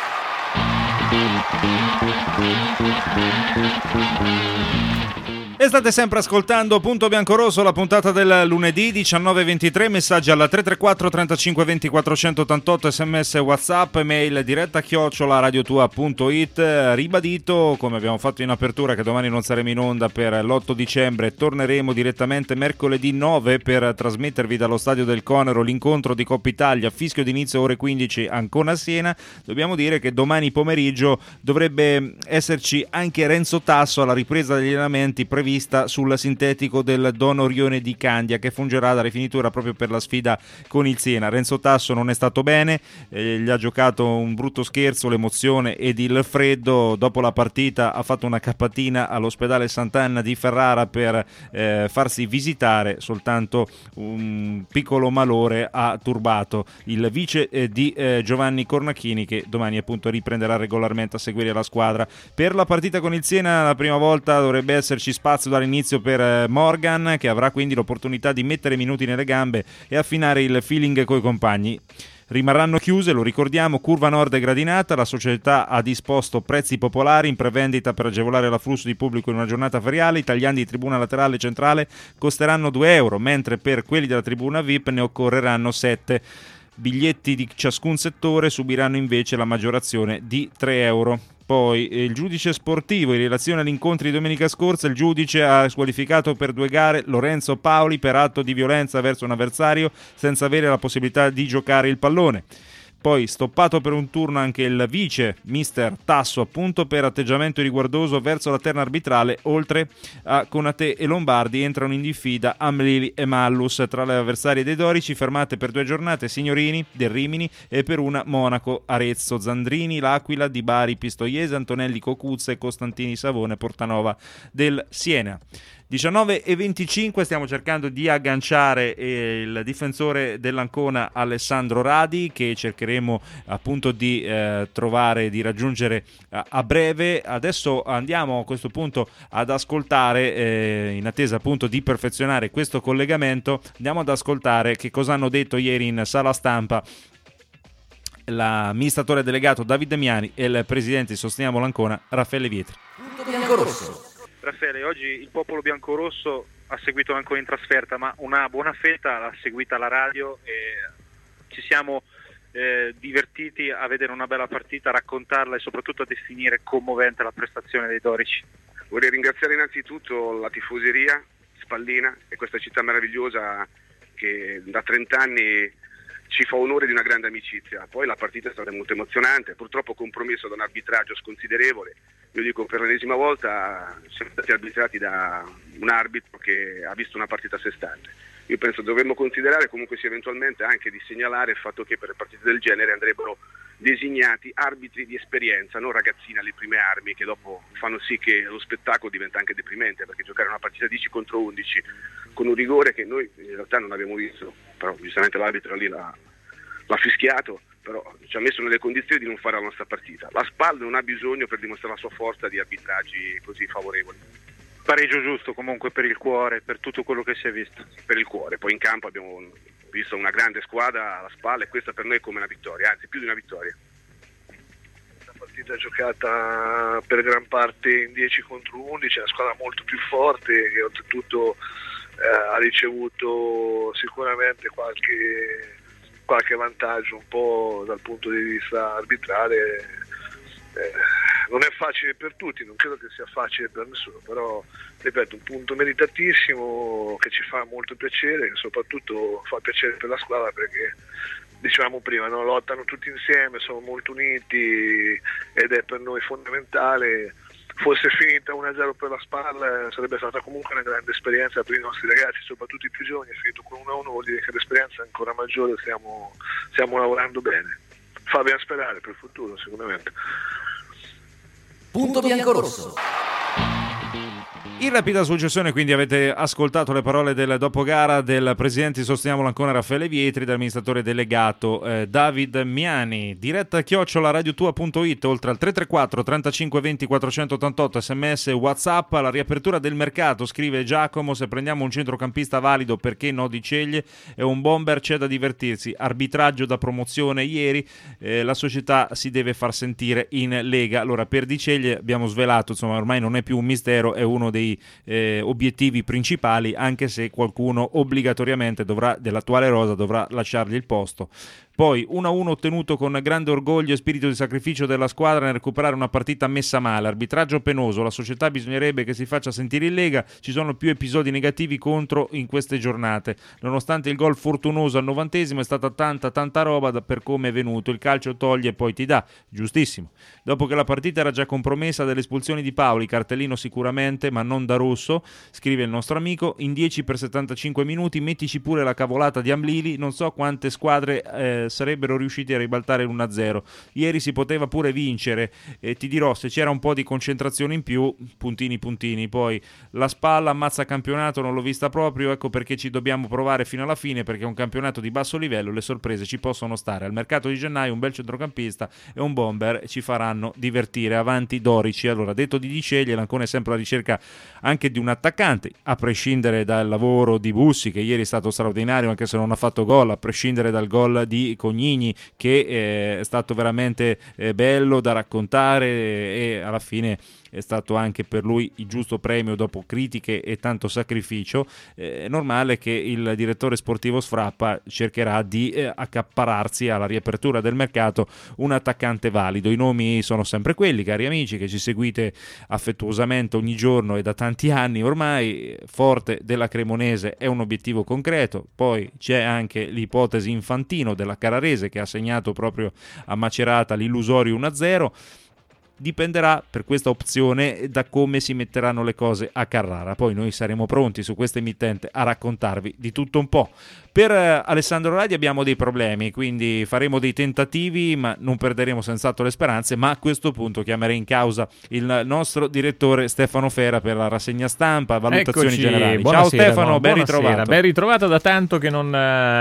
E state sempre ascoltando Punto Biancorosso, la puntata del lunedì 19-23, messaggi alla 334 35 20 488, sms whatsapp, mail diretta @radiotua.it. Ribadito, come abbiamo fatto in apertura, che domani non saremo in onda per l'8 dicembre, torneremo direttamente mercoledì 9 per trasmettervi dallo stadio del Conero l'incontro di Coppa Italia, fischio d'inizio ore 15 Ancona-Siena. Dobbiamo dire che domani pomeriggio dovrebbe esserci anche Renzo Tasso alla ripresa degli allenamenti previsti sul sintetico del Don Orione di Candia, che fungerà da rifinitura proprio per la sfida con il Siena. Renzo Tasso non è stato bene, gli ha giocato un brutto scherzo l'emozione ed il freddo. Dopo la partita ha fatto una cappatina all'ospedale Sant'Anna di Ferrara per farsi visitare. Soltanto un piccolo malore ha turbato il vice di Giovanni Cornacchini, che domani appunto riprenderà regolarmente a seguire la squadra. Per la partita con il Siena la prima volta dovrebbe esserci spazio dall'inizio per Morgan, che avrà quindi l'opportunità di mettere minuti nelle gambe e affinare il feeling coi compagni. Rimarranno chiuse, lo ricordiamo, Curva Nord e Gradinata. La società ha disposto prezzi popolari in prevendita per agevolare l'afflusso di pubblico in una giornata feriale. I tagliandi di tribuna laterale centrale costeranno €2, mentre per quelli della tribuna VIP ne occorreranno 7. Biglietti di ciascun settore subiranno invece la maggiorazione di €3. Poi il giudice sportivo, in relazione agli incontri di domenica scorsa, il giudice ha squalificato per 2 gare Lorenzo Paoli per atto di violenza verso un avversario senza avere la possibilità di giocare il pallone. Poi stoppato per un turno anche il vice mister Tasso, appunto, per atteggiamento riguardoso verso la terna arbitrale. Oltre a Conate e Lombardi entrano in diffida Amlili e Mallus. Tra le avversarie dei dorici fermate per 2 giornate Signorini del Rimini e per una Monaco Arezzo, Zandrini, L'Aquila, Di Bari, Pistoiese, Antonelli, Cocuzza e Costantini Savone, Portanova del Siena. 19:25, stiamo cercando di agganciare il difensore dell'Ancona Alessandro Radi, che cercheremo appunto di trovare, di raggiungere a breve. Adesso andiamo a questo punto ad ascoltare, in attesa appunto di perfezionare questo collegamento, andiamo ad ascoltare che cosa hanno detto ieri in sala stampa l'amministratore delegato Davide Miani e il presidente di Sosteniamo l'Ancona Raffaele Vietri.
Punto biancorosso.
Raffaele, oggi il popolo biancorosso ha seguito l'Ancona in trasferta, ma una buona fetta l'ha seguita la radio e ci siamo divertiti a vedere una bella partita, a raccontarla e soprattutto a definire commovente la prestazione dei dorici.
Vorrei ringraziare innanzitutto la tifoseria spallina e questa città meravigliosa che da 30 anni ci fa onore di una grande amicizia. Poi la partita è stata molto emozionante, purtroppo compromesso da un arbitraggio sconsiderevole. Io dico, per l'ennesima volta siamo stati arbitrati da un arbitro che ha visto una partita a sé stante. Io penso dovremmo considerare comunque sia eventualmente anche di segnalare il fatto che per le partite del genere andrebbero designati arbitri di esperienza, non ragazzini alle prime armi che dopo fanno sì che lo spettacolo diventa anche deprimente, perché giocare una partita 10 contro 11 con un rigore che noi in realtà non abbiamo visto, però giustamente l'arbitro lì l'ha fischiato, però ci ha messo nelle condizioni di non fare la nostra partita. La SPAL non ha bisogno per dimostrare la sua forza di arbitraggi così favorevoli.
Pareggio giusto comunque per il cuore, per tutto quello che si è visto.
Per il cuore, poi in campo abbiamo visto una grande squadra alla SPAL e questa per noi è come una vittoria, anzi più di una vittoria.
Una partita giocata per gran parte in 10 contro 11, una squadra molto più forte che oltretutto ha ricevuto sicuramente qualche vantaggio un po' dal punto di vista arbitrale. Non è facile per tutti, non credo che sia facile per nessuno, però ripeto, un punto meritatissimo che ci fa molto piacere e soprattutto fa piacere per la squadra perché dicevamo prima, no? Lottano tutti insieme, sono molto uniti ed è per noi fondamentale. Fosse finita 1-0 per la SPAL sarebbe stata comunque una grande esperienza per i nostri ragazzi, soprattutto i più giovani. È finito con 1-1, vuol dire che l'esperienza è ancora maggiore, stiamo lavorando bene. Fa ben sperare per il futuro sicuramente.
Punto biancorosso.
In rapida successione quindi avete ascoltato le parole del dopogara del presidente di Sosteniamo l'Ancona Raffaele Vietri, dell'amministratore delegato David Miani. Diretta @radiotua.it, oltre al 334 35 20 488, sms, whatsapp. Alla riapertura del mercato, scrive Giacomo, se prendiamo un centrocampista valido perché no di Ceglie e un bomber c'è da divertirsi. Arbitraggio da promozione ieri, la società si deve far sentire in Lega. Allora, per Di Ceglie abbiamo svelato, insomma ormai non è più un mistero, è uno dei obiettivi principali, anche se qualcuno obbligatoriamente dell'attuale rosa dovrà lasciargli il posto. Poi 1-1 ottenuto con grande orgoglio e spirito di sacrificio della squadra nel recuperare una partita messa male. Arbitraggio penoso, la società bisognerebbe che si faccia sentire in Lega, ci sono più episodi negativi contro in queste giornate. Nonostante il gol fortunoso al 90esimo è stata tanta roba per come è venuto. Il calcio toglie e poi ti dà, giustissimo. Dopo che la partita era già compromessa dalle espulsioni di Paoli, cartellino sicuramente, ma non da rosso, scrive il nostro amico, in 10 per 75 minuti, mettici pure la cavolata di Amlili, non so quante squadre sarebbero riusciti a ribaltare l'1-0. Ieri si poteva pure vincere, e ti dirò, se c'era un po' di concentrazione in più, puntini. Poi la Spalla ammazza campionato, non l'ho vista proprio, ecco perché ci dobbiamo provare fino alla fine, perché è un campionato di basso livello, le sorprese ci possono stare. Al mercato di gennaio un bel centrocampista e un bomber ci faranno divertire. Avanti Dorici. Allora, detto di Ceglie, l'Ancona è sempre alla ricerca anche di un attaccante, a prescindere dal lavoro di Bussi, che ieri è stato straordinario anche se non ha fatto gol, a prescindere dal gol di Cognini, che è stato veramente bello da raccontare, e alla fine è stato anche per lui il giusto premio dopo critiche e tanto sacrificio. È normale che il direttore sportivo Sfrappa cercherà di accaparrarsi alla riapertura del mercato un attaccante valido. I nomi sono sempre quelli, cari amici, che ci seguite affettuosamente ogni giorno e da tanti anni ormai. Forte della Cremonese è un obiettivo concreto, poi c'è anche l'ipotesi Infantino della Carrarese, che ha segnato proprio a Macerata l'illusorio 1-0. Dipenderà per questa opzione da come si metteranno le cose a Carrara. Poi noi saremo pronti su questa emittente a raccontarvi di tutto un po'. Per Alessandro Radi abbiamo dei problemi, quindi faremo dei tentativi, ma non perderemo senz'altro le speranze. Ma a questo punto chiamerei in causa il nostro direttore Stefano Fera per la rassegna stampa, valutazioni
Eccoci,
generali.
Buonasera,
ciao Stefano, ben
buonasera.
ritrovato.
Ben ritrovato, da tanto che non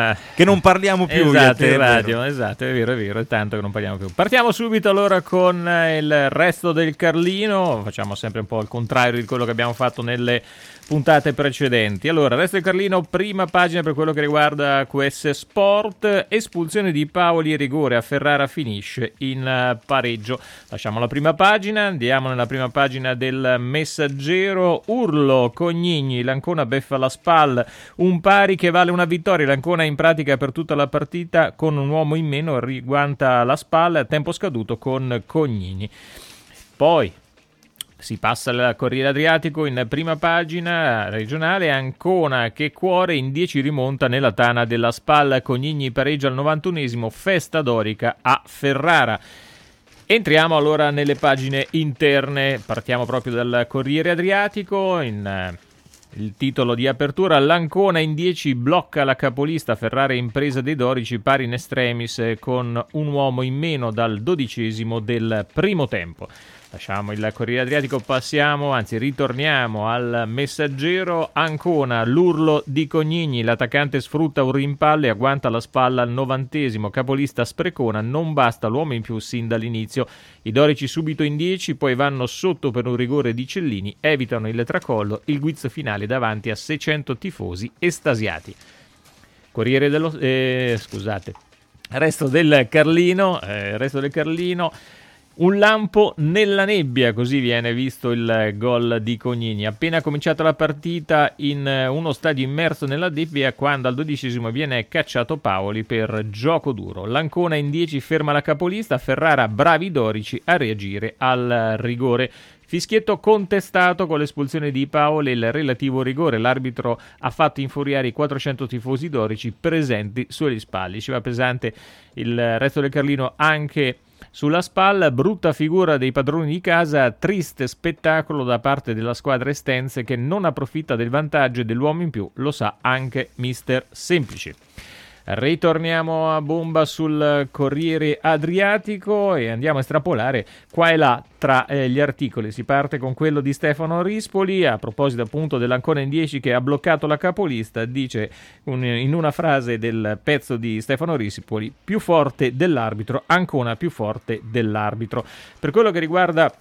parliamo più.
Esatto, in radio, esatto, è vero, è tanto che non parliamo più. Partiamo subito allora con il resto del Carlino. Facciamo sempre un po' il contrario di quello che abbiamo fatto nelle puntate precedenti. Allora, resto del Carlino, prima pagina per quello che riguarda QS Sport, espulsione di Paoli e rigore a Ferrara, finisce in pareggio. Lasciamo la prima pagina, andiamo nella prima pagina del Messaggero. Urlo, Cognini, l'Ancona beffa la Spal, un pari che vale una vittoria. L'Ancona in pratica per tutta la partita con un uomo in meno, riguanta la Spal, tempo scaduto con Cognini. Poi si passa al Corriere Adriatico, in prima pagina regionale, Ancona che cuore, in 10 rimonta nella tana della Spal, Cognini pareggia al 91esimo, festa dorica a Ferrara. Entriamo allora nelle pagine interne, partiamo proprio dal Corriere Adriatico, il titolo di apertura: l'Ancona in 10 blocca la capolista, Ferrara in presa dei Dorici, pari in extremis con un uomo in meno dal 12esimo del primo tempo. Lasciamo il Corriere Adriatico, ritorniamo al Messaggero. Ancona, l'urlo di Cognini, l'attaccante sfrutta un rimpallo e agguanta la Spalla al 90esimo, capolista sprecona, non basta l'uomo in più sin dall'inizio. I Dorici subito in 10, poi vanno sotto per un rigore di Cellini, evitano il tracollo, il guizzo finale davanti a 600 tifosi estasiati. Resto del Carlino. Un lampo nella nebbia, così viene visto il gol di Cognini. Appena cominciata la partita in uno stadio immerso nella nebbia, quando al 12esimo viene cacciato Paoli per gioco duro. L'Ancona in 10 ferma la capolista, Ferrara bravi Dorici a reagire al rigore. Fischietto contestato con l'espulsione di Paoli e il relativo rigore. L'arbitro ha fatto infuriare i 400 tifosi dorici presenti sugli spalli. Ci va pesante il resto del Carlino anche sulla Spalla. Brutta figura dei padroni di casa, triste spettacolo da parte della squadra estense che non approfitta del vantaggio e dell'uomo in più, lo sa anche mister Semplici. Ritorniamo a bomba sul Corriere Adriatico e andiamo a estrapolare qua e là tra gli articoli. Si parte con quello di Stefano Rispoli, a proposito appunto dell'Ancona in 10 che ha bloccato la capolista, dice in una frase del pezzo di Stefano Rispoli: più forte dell'arbitro, Ancona più forte dell'arbitro. Per quello che riguarda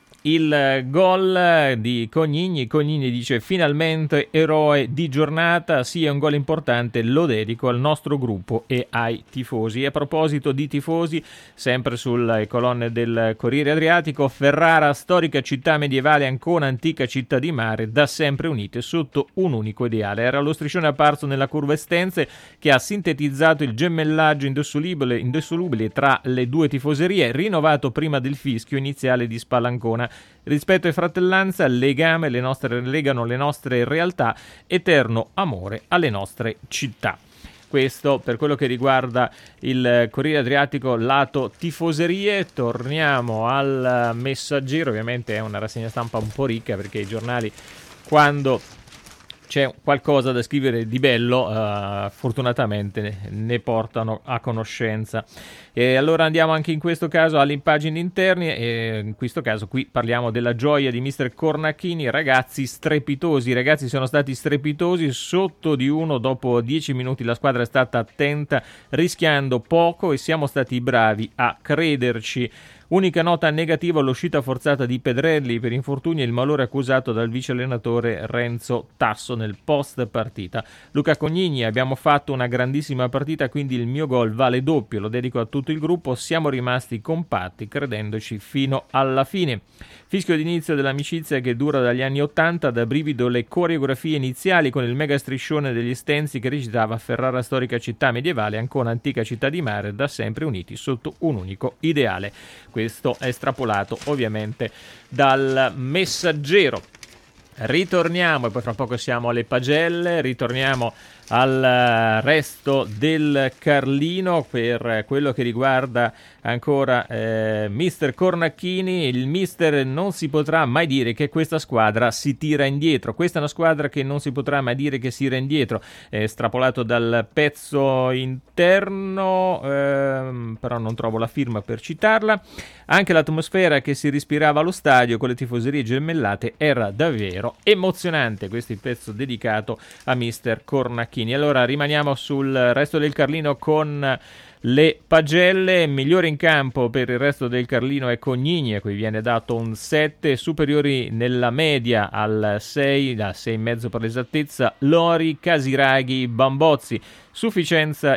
il gol di Cognini dice: finalmente eroe di giornata, sì, è un gol importante, lo dedico al nostro gruppo e ai tifosi. E a proposito di tifosi, sempre sulle colonne del Corriere Adriatico, Ferrara, storica città medievale, Ancona, antica città di mare, da sempre unite sotto un unico ideale. Era lo striscione apparso nella curva Estense che ha sintetizzato il gemellaggio indissolubile tra le due tifoserie, rinnovato prima del fischio iniziale di Spalancona. Rispetto e fratellanza, legano le nostre realtà, eterno amore alle nostre città. Questo per quello che riguarda il Corriere Adriatico lato tifoserie. Torniamo al Messaggero, ovviamente è una rassegna stampa un po' ricca perché i giornali, quando c'è qualcosa da scrivere di bello, fortunatamente ne portano a conoscenza. E allora andiamo anche in questo caso alle pagine interne, e in questo caso qui parliamo della gioia di mister Cornacchini. Ragazzi strepitosi, i ragazzi sono stati strepitosi, sotto di 1 dopo 10 minuti la squadra è stata attenta, rischiando poco, e siamo stati bravi a crederci. Unica nota negativa l'uscita forzata di Pedrelli per infortunio e il malore accusato dal vice allenatore Renzo Tasso nel post partita. Luca Cognini: abbiamo fatto una grandissima partita, quindi il mio gol vale doppio, lo dedico a tutto il gruppo, siamo rimasti compatti credendoci fino alla fine. Fischio d'inizio dell'amicizia che dura dagli anni 80, da brivido le coreografie iniziali con il mega striscione degli Estensi che recitava: Ferrara, storica città medievale, Ancona, antica città di mare, da sempre uniti sotto un unico ideale. Questo è estrapolato ovviamente dal Messaggero. Ritorniamo, e poi fra poco siamo alle pagelle, ritorniamo al resto del Carlino per quello che riguarda ancora mister Cornacchini. Il mister non si potrà mai dire che questa squadra si tira indietro, questa è una squadra che non si potrà mai dire che si tira indietro, estrapolato dal pezzo interno, però non trovo la firma per citarla. Anche l'atmosfera che si respirava allo stadio con le tifoserie gemellate era davvero emozionante. Questo è il pezzo dedicato a mister Cornacchini. Allora rimaniamo sul resto del Carlino con le pagelle. Migliore in campo per il resto del Carlino è Cognini, a cui viene dato un 7, superiori nella media al 6, da 6,5 per l'esattezza, Lori, Casiraghi, Bambozzi. Sufficienza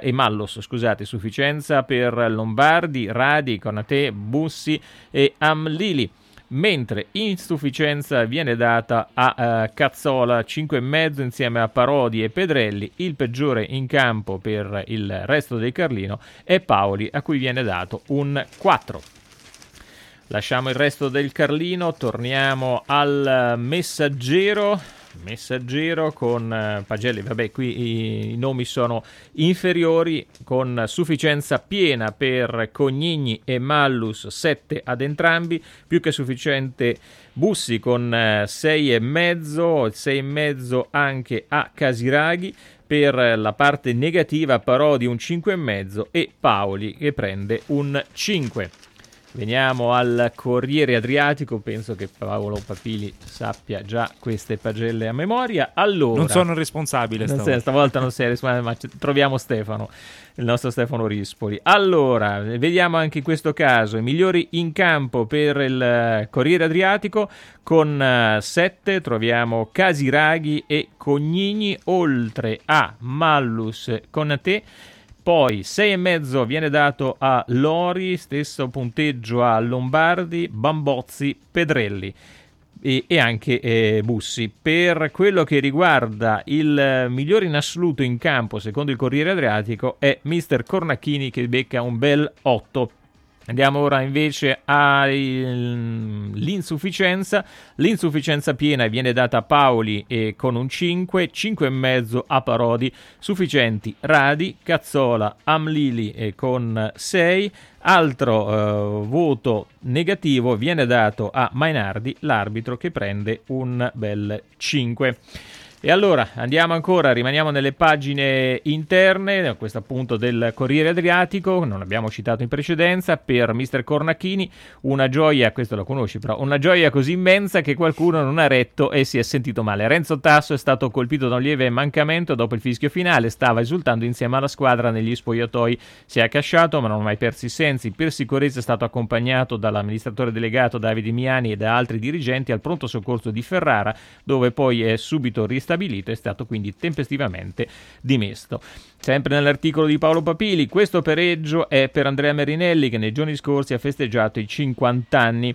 per Lombardi, Radi, Konate, Bussi e Amlili. Mentre insufficienza viene data a Cazzola, 5,5 insieme a Parodi e Pedrelli. Il peggiore in campo per il resto del Carlino è Paoli, a cui viene dato un 4. Lasciamo il resto del Carlino, torniamo al Messaggero con pagelle, vabbè, qui i nomi sono inferiori, con sufficienza piena per Cognini e Mallus, 7 ad entrambi, più che sufficiente Bussi con 6,5, 6,5 anche a Casiraghi. Per la parte negativa Parodi un 5,5 e Paoli che prende un 5. Veniamo al Corriere Adriatico, penso che Paolo Papili sappia già queste pagelle a memoria. Allora,
non sono responsabile
stavolta non sei responsabile, ma troviamo Stefano, il nostro Stefano Rispoli. Allora, vediamo anche in questo caso i migliori in campo per il Corriere Adriatico. Con 7 troviamo Casiraghi e Cognini, oltre a Mallus, Konate. Poi 6,5 viene dato a Lori, stesso punteggio a Lombardi, Bambozzi, Pedrelli e anche Bussi. Per quello che riguarda il migliore in assoluto in campo, secondo il Corriere Adriatico, è mister Cornacchini, che becca un bel 8. Andiamo ora invece all'insufficienza. L'insufficienza piena viene data a Paoli con un 5, 5,5 a Parodi, sufficienti Radi, Cazzola, Amlili con 6. Altro voto negativo viene dato a Mainardi, l'arbitro, che prende un bel 5. E allora rimaniamo nelle pagine interne, a questo appunto del Corriere Adriatico, non l'abbiamo citato in precedenza, per Mister Cornacchini una gioia, questo lo conosci però, una gioia così immensa che qualcuno non ha retto e si è sentito male. Renzo Tasso è stato colpito da un lieve mancamento dopo il fischio finale, stava esultando insieme alla squadra negli spogliatoi, si è accasciato ma non ha mai perso i sensi, per sicurezza è stato accompagnato dall'amministratore delegato Davide Miani e da altri dirigenti al pronto soccorso di Ferrara, dove poi è subito ristabilito, è stato quindi tempestivamente dimesso. Sempre nell'articolo di Paolo Papili, questo pareggio è per Andrea Marinelli che nei giorni scorsi ha festeggiato i 50 anni.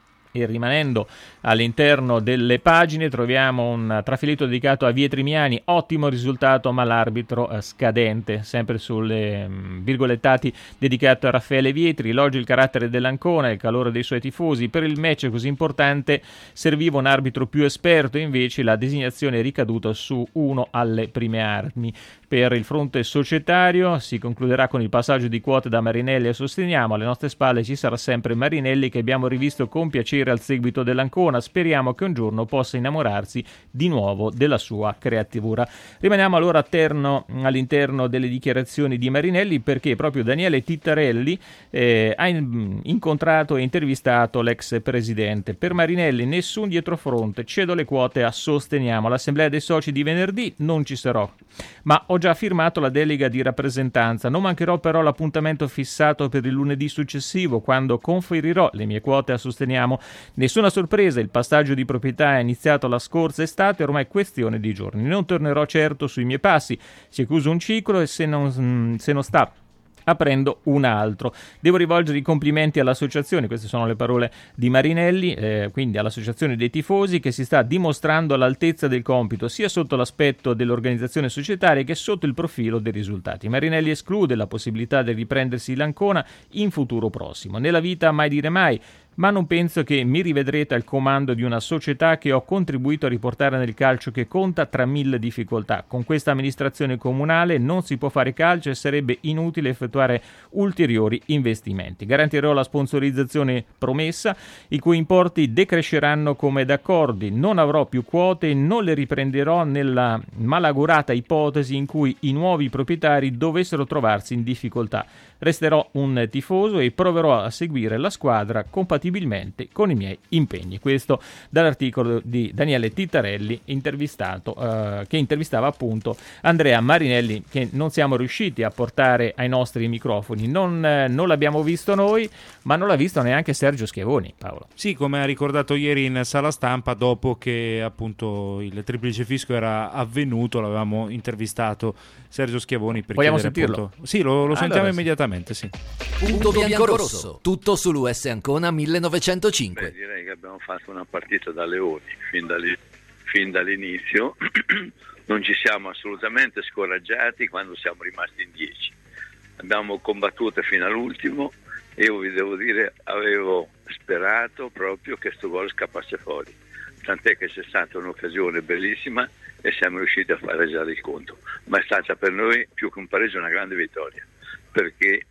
E rimanendo all'interno delle pagine troviamo un trafiletto dedicato a Vietri Miani, ottimo risultato ma l'arbitro scadente, sempre sulle virgolettati dedicato a Raffaele Vietri, elogio il carattere dell'Ancona, il calore dei suoi tifosi, per il match così importante serviva un arbitro più esperto e invece la designazione è ricaduta su uno alle prime armi. Per il fronte societario si concluderà con il passaggio di quote da Marinelli a Sosteniamo, alle nostre spalle ci sarà sempre Marinelli che abbiamo rivisto con piacere al seguito dell'Ancona, speriamo che un giorno possa innamorarsi di nuovo della sua creatura. Rimaniamo allora all'interno delle dichiarazioni di Marinelli perché proprio Daniele Tittarelli ha incontrato e intervistato l'ex presidente. Per Marinelli nessun dietrofront, cedo le quote a Sosteniamo, all'assemblea dei soci di venerdì non ci sarò, ma ho già firmato la delega di rappresentanza, non mancherò però l'appuntamento fissato per il lunedì successivo quando conferirò le mie quote a Sosteniamo. Nessuna sorpresa, il passaggio di proprietà è iniziato la scorsa estate, ormai questione di giorni. Non tornerò certo sui miei passi, si è chiuso un ciclo e se non sta aprendo un altro. Devo rivolgere i complimenti all'associazione, queste sono le parole di Marinelli, quindi all'associazione dei tifosi che si sta dimostrando all'altezza del compito sia sotto l'aspetto dell'organizzazione societaria che sotto il profilo dei risultati. Marinelli esclude la possibilità di riprendersi l'Ancona in futuro prossimo. Nella vita mai dire mai, ma non penso che mi rivedrete al comando di una società che ho contribuito a riportare nel calcio che conta tra mille difficoltà. Con questa amministrazione comunale non si può fare calcio e sarebbe inutile effettuare ulteriori investimenti. Garantirò la sponsorizzazione promessa, i cui importi decresceranno come d'accordi. Non avrò più quote e non le riprenderò nella malaugurata ipotesi in cui i nuovi proprietari dovessero trovarsi in difficoltà. Resterò un tifoso e proverò a seguire la squadra compatibilmente con i miei impegni. Questo dall'articolo di Daniele Tittarelli che intervistava appunto Andrea Marinelli, che non siamo riusciti a portare ai nostri microfoni. Non l'abbiamo visto noi, ma non l'ha visto neanche Sergio Schiavoni, Paolo.
Sì, come ha ricordato ieri in sala stampa, dopo che appunto il triplice fischio era avvenuto, l'avevamo intervistato Sergio Schiavoni per
vogliamo
chiedere
sentirlo?
Appunto... Sì, lo sentiamo immediatamente. Sì.
Punto bianco-rosso, tutto sull'US Ancona 1905.
Direi che abbiamo fatto una partita da leoni fin dall'inizio, non ci siamo assolutamente scoraggiati quando siamo rimasti in 10. Abbiamo combattuto fino all'ultimo e io vi devo dire, avevo sperato proprio che sto gol scappasse fuori, tant'è che c'è stata un'occasione bellissima e siamo riusciti a pareggiare il conto, ma è stata per noi più che un pareggio una grande vittoria, perché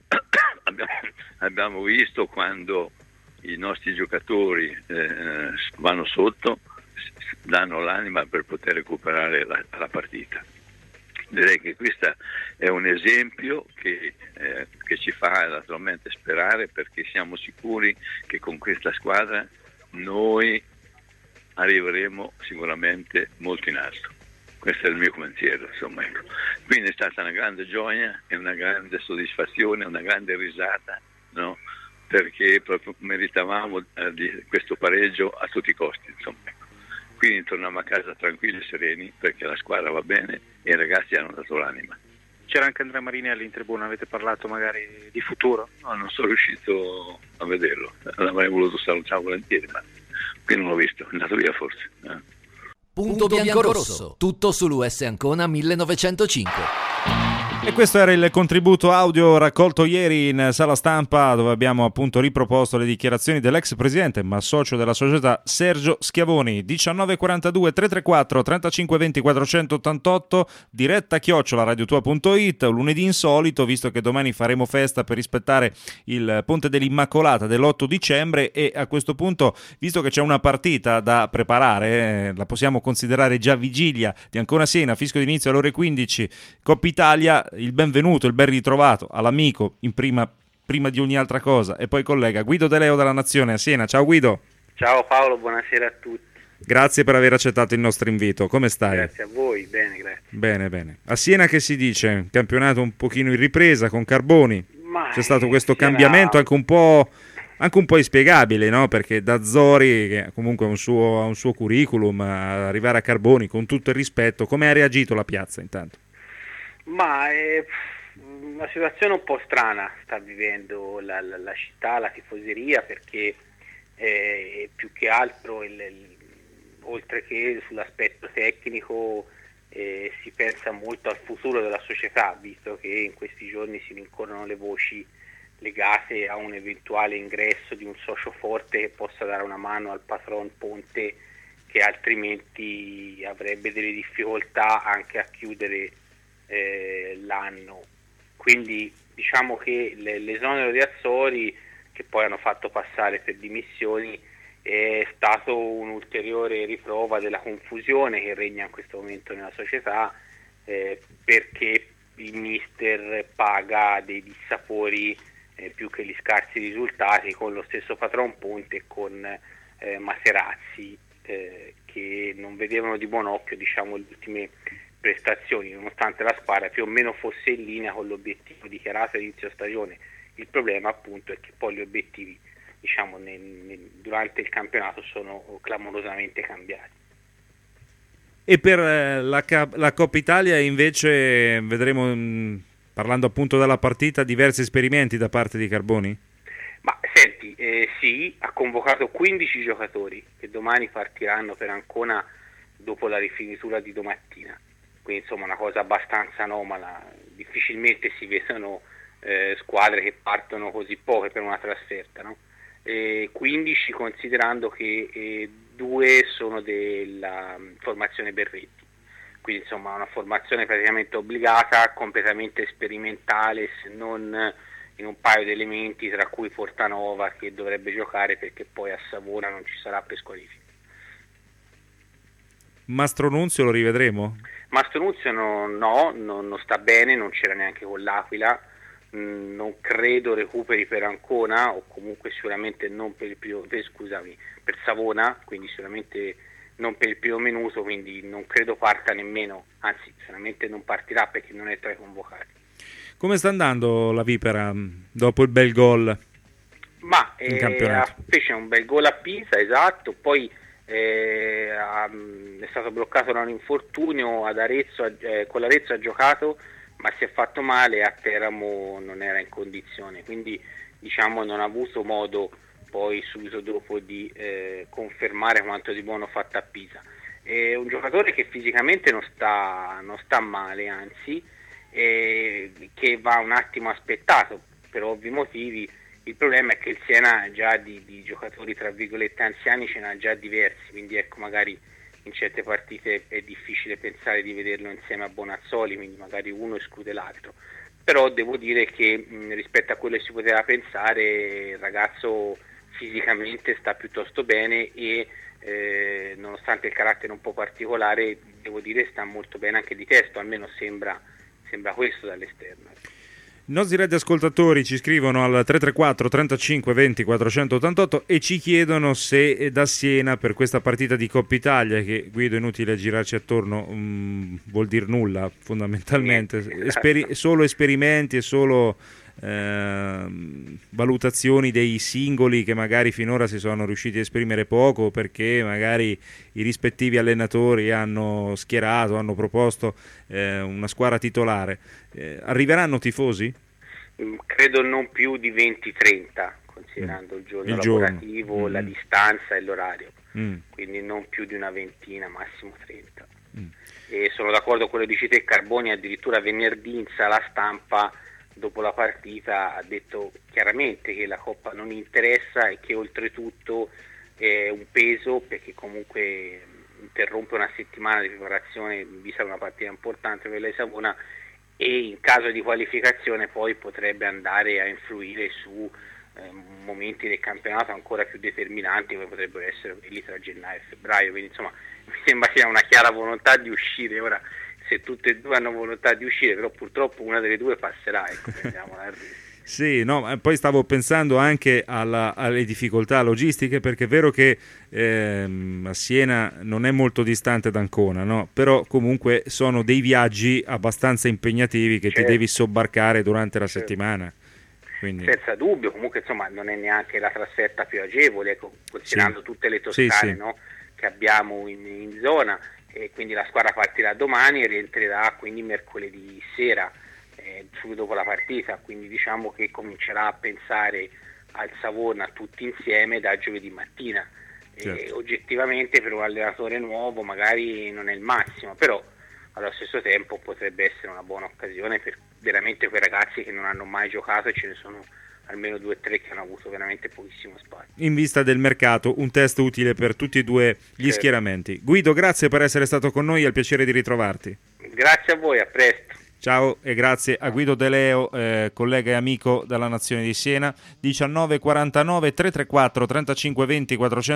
abbiamo visto quando i nostri giocatori vanno sotto, danno l'anima per poter recuperare la partita. Direi che questo è un esempio che ci fa naturalmente sperare, perché siamo sicuri che con questa squadra noi arriveremo sicuramente molto in alto. Questo è il mio pensiero, insomma. Quindi è stata una grande gioia e una grande soddisfazione, una grande risata, no? Perché proprio meritavamo di questo pareggio a tutti i costi, insomma. Quindi torniamo a casa tranquilli e sereni, perché la squadra va bene e i ragazzi hanno dato l'anima.
C'era anche Andrea Marinelli in tribuna, avete parlato magari di futuro?
No, non sono riuscito a vederlo, l'avrei voluto salutare volentieri, ma qui non l'ho visto, è andato via forse.
Punto bianco-rosso, tutto sull'US Ancona 1905.
E questo era il contributo audio raccolto ieri in sala stampa, dove abbiamo appunto riproposto le dichiarazioni dell'ex presidente ma socio della società Sergio Schiavoni. 19:42 334 35 20 488, diretta @radiotua.it. Lunedì insolito, visto che domani faremo festa per rispettare il Ponte dell'Immacolata dell'8 dicembre, e a questo punto, visto che c'è una partita da preparare, la possiamo considerare già vigilia di Ancona Siena, fischio d'inizio alle ore 15, Coppa Italia. Il benvenuto, il ben ritrovato all'amico in prima di ogni altra cosa e poi collega Guido De Leo della Nazione a Siena. Ciao Guido.
Ciao Paolo, buonasera a tutti.
Grazie per aver accettato il nostro invito. Come stai?
Grazie a voi, bene, grazie.
Bene. A Siena che si dice? Campionato un pochino in ripresa con Carboni. C'è stato questo cambiamento anche un po' inspiegabile, no? Perché da Zori, che comunque ha un suo curriculum, arrivare a Carboni, con tutto il rispetto, come ha reagito la piazza intanto?
Ma è una situazione un po' strana sta vivendo la città, la tifoseria, perché più che altro oltre che sull'aspetto tecnico si pensa molto al futuro della società, visto che in questi giorni si rincorrono le voci legate a un eventuale ingresso di un socio forte che possa dare una mano al patron Ponte, che altrimenti avrebbe delle difficoltà anche a chiudere l'anno. Quindi diciamo che l'esonero di Azzori, che poi hanno fatto passare per dimissioni, è stato un'ulteriore riprova della confusione che regna in questo momento nella società, perché il mister paga dei dissapori più che gli scarsi risultati con lo stesso patron Ponte e con Materazzi, che non vedevano di buon occhio, diciamo, le ultime prestazioni, nonostante la squadra più o meno fosse in linea con l'obiettivo dichiarato all'inizio stagione. Il problema appunto è che poi gli obiettivi, diciamo, durante il campionato sono clamorosamente cambiati.
E per la Coppa Italia invece vedremo, parlando appunto della partita, diversi esperimenti da parte di Carboni?
Ma senti, sì, ha convocato 15 giocatori che domani partiranno per Ancona dopo la rifinitura di domattina. Quindi insomma una cosa abbastanza anomala, difficilmente si vedono squadre che partono così poche per una trasferta, no? 15 considerando che 2 sono della formazione Berretti, quindi insomma una formazione praticamente obbligata, completamente sperimentale, se non in un paio di elementi, tra cui Portanova, che dovrebbe giocare perché poi a Savona non ci sarà per squalifica.
Mastronunzio lo rivedremo?
Mastronunzio non sta bene, non c'era neanche con l'Aquila, non credo recuperi per Ancona, o comunque sicuramente non per per Savona, quindi sicuramente non per il primo minuto, quindi non credo parta nemmeno, anzi sicuramente non partirà perché non è tra i convocati.
Come sta andando la Vipera dopo il bel gol in campionato?
Fece un bel gol a Pisa, esatto, poi è stato bloccato da un infortunio ad Arezzo, con l'Arezzo ha giocato ma si è fatto male, a Teramo non era in condizione, quindi diciamo non ha avuto modo poi subito dopo di confermare quanto di buono fatto a Pisa. È un giocatore che fisicamente non sta male, anzi che va un attimo aspettato per ovvi motivi. Il problema è che il Siena già di giocatori tra virgolette anziani ce n'ha già diversi, quindi ecco, magari in certe partite è difficile pensare di vederlo insieme a Bonazzoli, quindi magari uno esclude l'altro, però devo dire che rispetto a quello che si poteva pensare il ragazzo fisicamente sta piuttosto bene e nonostante il carattere un po' particolare, devo dire sta molto bene anche di testo, almeno sembra questo dall'esterno.
I nostri radioascoltatori ci scrivono al 334 35 20 488 e ci chiedono se da Siena per questa partita di Coppa Italia, che Guido è inutile girarci attorno, vuol dire nulla fondamentalmente, solo esperimenti e solo valutazioni dei singoli che magari finora si sono riusciti a esprimere poco perché magari i rispettivi allenatori hanno schierato, hanno proposto una squadra titolare. Arriveranno tifosi?
Credo non più di 20-30, considerando il giorno lavorativo, la distanza e l'orario, quindi non più di una ventina, massimo 30. E sono d'accordo con quello che dici te. Carboni addirittura venerdì in sala stampa dopo la partita ha detto chiaramente che la Coppa non interessa e che oltretutto è un peso, perché comunque interrompe una settimana di preparazione vista una partita importante per la Savona, e in caso di qualificazione poi potrebbe andare a influire su momenti del campionato ancora più determinanti, come potrebbero essere quelli tra gennaio e febbraio. Quindi insomma mi sembra sia una chiara volontà di uscire. Ora, se tutte e due hanno volontà di uscire, però purtroppo una delle due passerà, ecco,
Sì, no, poi stavo pensando anche alle difficoltà logistiche, perché è vero che a Siena non è molto distante da Ancona, no? Però comunque sono dei viaggi abbastanza impegnativi che ti devi sobbarcare durante la settimana. Quindi... Senza
dubbio, comunque insomma non è neanche la trasferta più agevole, considerando tutte le toccate no, che abbiamo in zona, e quindi la squadra partirà domani e rientrerà quindi mercoledì sera, subito dopo la partita, quindi diciamo che comincerà a pensare al Savona tutti insieme da giovedì mattina. Oggettivamente per un allenatore nuovo magari non è il massimo, però allo stesso tempo potrebbe essere una buona occasione per veramente quei ragazzi che non hanno mai giocato, e ce ne sono almeno 2 o 3 che hanno avuto veramente pochissimo spazio.
In vista del mercato, un test utile per tutti e due gli schieramenti. Guido, grazie per essere stato con noi, è il piacere di ritrovarti.
Grazie a voi, a presto.
Ciao e grazie a Guido De Leo, collega e amico della Nazione di Siena. 1949 334 35 20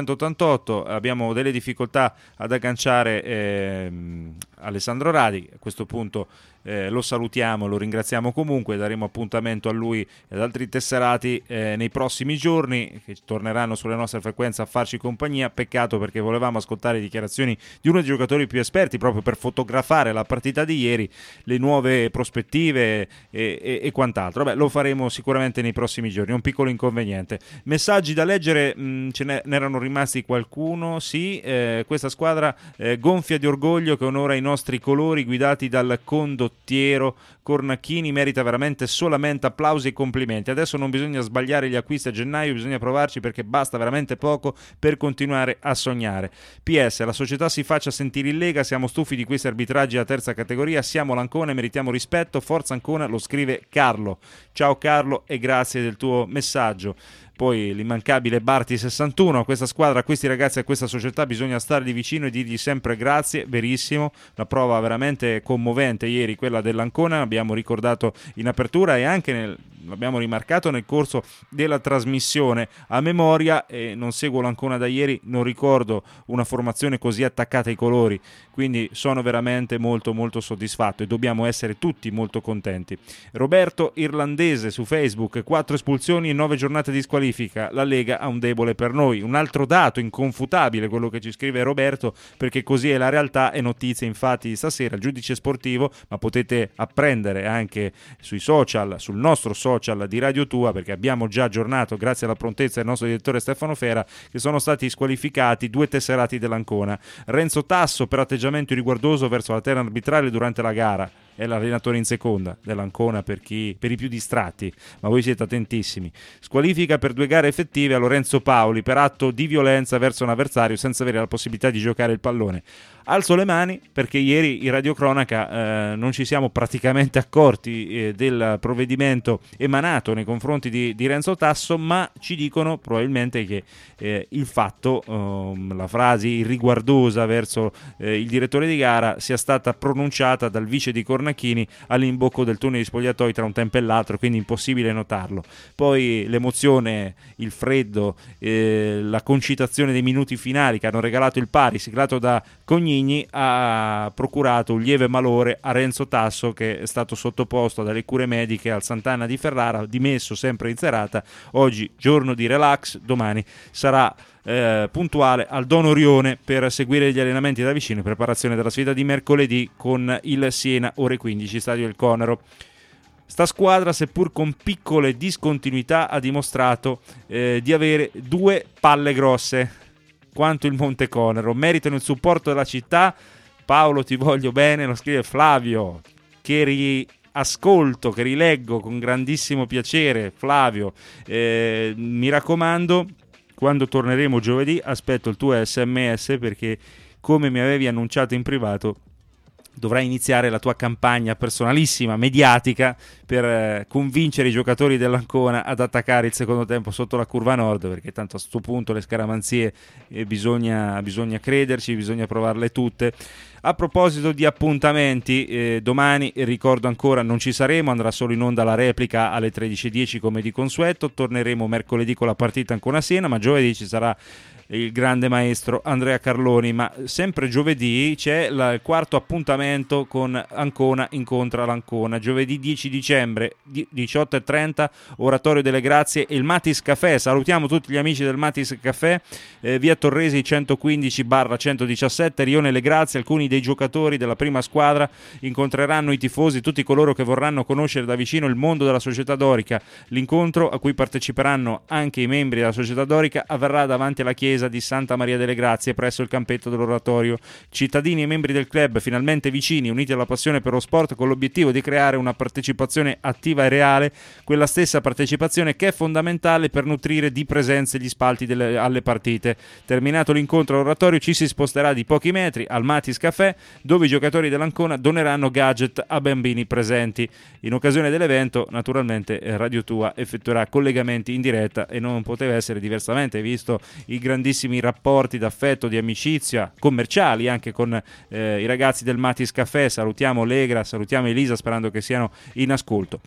488. Abbiamo delle difficoltà ad agganciare Alessandro Radi. A questo punto lo salutiamo, lo ringraziamo comunque, daremo appuntamento a lui e ad altri tesserati nei prossimi giorni, che torneranno sulle nostre frequenze a farci compagnia. Peccato, perché volevamo ascoltare dichiarazioni di uno dei giocatori più esperti proprio per fotografare la partita di ieri, le nuove prospettive e quant'altro. Vabbè, lo faremo sicuramente nei prossimi giorni. Un piccolo inconveniente. Messaggi da leggere, ce n'erano rimasti qualcuno. Sì, questa squadra gonfia di orgoglio che onora i nostri colori, guidati dal condottiero Cornacchini, merita veramente solamente applausi e complimenti. Adesso non bisogna sbagliare gli acquisti a gennaio, bisogna provarci, perché basta veramente poco per continuare a sognare. PS, la società si faccia sentire in Lega, siamo stufi di questi arbitraggi a terza categoria, siamo l'Ancona e meritiamo rispetto, forza Ancona, lo scrive Carlo. Ciao Carlo e grazie del tuo messaggio. Poi l'immancabile Barti 61, a questa squadra, a questi ragazzi e a questa società bisogna stargli vicino e dirgli sempre grazie, verissimo. La prova veramente commovente ieri, quella dell'Ancona, abbiamo ricordato in apertura e anche l'abbiamo rimarcato nel corso della trasmissione a memoria, e non seguo l'Ancona da ieri, non ricordo una formazione così attaccata ai colori, quindi sono veramente molto molto soddisfatto e dobbiamo essere tutti molto contenti. Roberto Irlandese su Facebook, 4 espulsioni e 9 giornate di squalifica, la Lega ha un debole per noi. Un altro dato inconfutabile quello che ci scrive Roberto, perché così è la realtà. È notizia infatti stasera il giudice sportivo, ma potete apprendere anche sui social, sul nostro social di Radio Tua, perché abbiamo già aggiornato grazie alla prontezza del nostro direttore Stefano Fera, che sono stati squalificati 2 tesserati dell'Ancona. Renzo Tasso per atteggiamento irriguardoso verso la terna arbitrale durante la gara, è l'allenatore in seconda dell'Ancona per i più distratti, ma voi siete attentissimi. Squalifica per 2 gare effettive a Lorenzo Paoli per atto di violenza verso un avversario senza avere la possibilità di giocare il pallone. Alzo le mani perché ieri in radiocronaca non ci siamo praticamente accorti del provvedimento emanato nei confronti di Renzo Tasso, ma ci dicono probabilmente che il fatto, la frase irriguardosa verso il direttore di gara sia stata pronunciata dal vice di Cornacchini all'imbocco del tunnel di spogliatoi tra un tempo e l'altro, quindi impossibile notarlo. Poi l'emozione, il freddo, la concitazione dei minuti finali che hanno regalato il pari siglato da Cognini ha procurato un lieve malore a Renzo Tasso, che è stato sottoposto dalle cure mediche al Sant'Anna di Ferrara, dimesso sempre in serata. Oggi giorno di relax, domani sarà puntuale al Don Orione per seguire gli allenamenti da vicino in preparazione della sfida di mercoledì con il Siena ore 15, stadio El Conero. Sta squadra, seppur con piccole discontinuità, ha dimostrato di avere 2 palle grosse quanto il Monte Conero, meritano il supporto della città. Paolo, ti voglio bene, lo scrive Flavio, che riascolto, che rileggo con grandissimo piacere. Flavio, mi raccomando, quando torneremo giovedì aspetto il tuo SMS, perché come mi avevi annunciato in privato dovrai iniziare la tua campagna personalissima, mediatica, per convincere i giocatori dell'Ancona ad attaccare il secondo tempo sotto la curva nord, perché tanto a questo punto le scaramanzie bisogna crederci, bisogna provarle tutte. A proposito di appuntamenti, domani ricordo ancora non ci saremo, andrà solo in onda la replica alle 13:10 come di consueto, torneremo mercoledì con la partita Ancona-Siena, ma giovedì ci sarà il grande maestro Andrea Carloni, ma sempre giovedì c'è il quarto appuntamento con Ancona incontra l'Ancona, giovedì 10 dicembre 18:30, Oratorio delle Grazie e il Matis Café. Salutiamo tutti gli amici del Matis Café, via Torresi 115/117, Rione Le Grazie. Alcuni dei giocatori della prima squadra incontreranno i tifosi, tutti coloro che vorranno conoscere da vicino il mondo della società dorica. L'incontro, a cui parteciperanno anche i membri della società dorica, avverrà davanti alla chiesa di Santa Maria delle Grazie presso il campetto dell'Oratorio. Cittadini e membri del club finalmente vicini, uniti alla passione per lo sport, con l'obiettivo di creare una partecipazione attiva e reale, quella stessa partecipazione che è fondamentale per nutrire di presenze gli spalti alle partite. Terminato l'incontro all'Oratorio ci si sposterà di pochi metri al Matis Café, dove i giocatori dell'Ancona doneranno gadget a bambini presenti. In occasione dell'evento, naturalmente, Radio Tua effettuerà collegamenti in diretta e non poteva essere diversamente, visto i grandissimi rapporti d'affetto, di amicizia, commerciali anche con i ragazzi del Matis Café. Salutiamo Legra, salutiamo Elisa, sperando che siano in ascolto.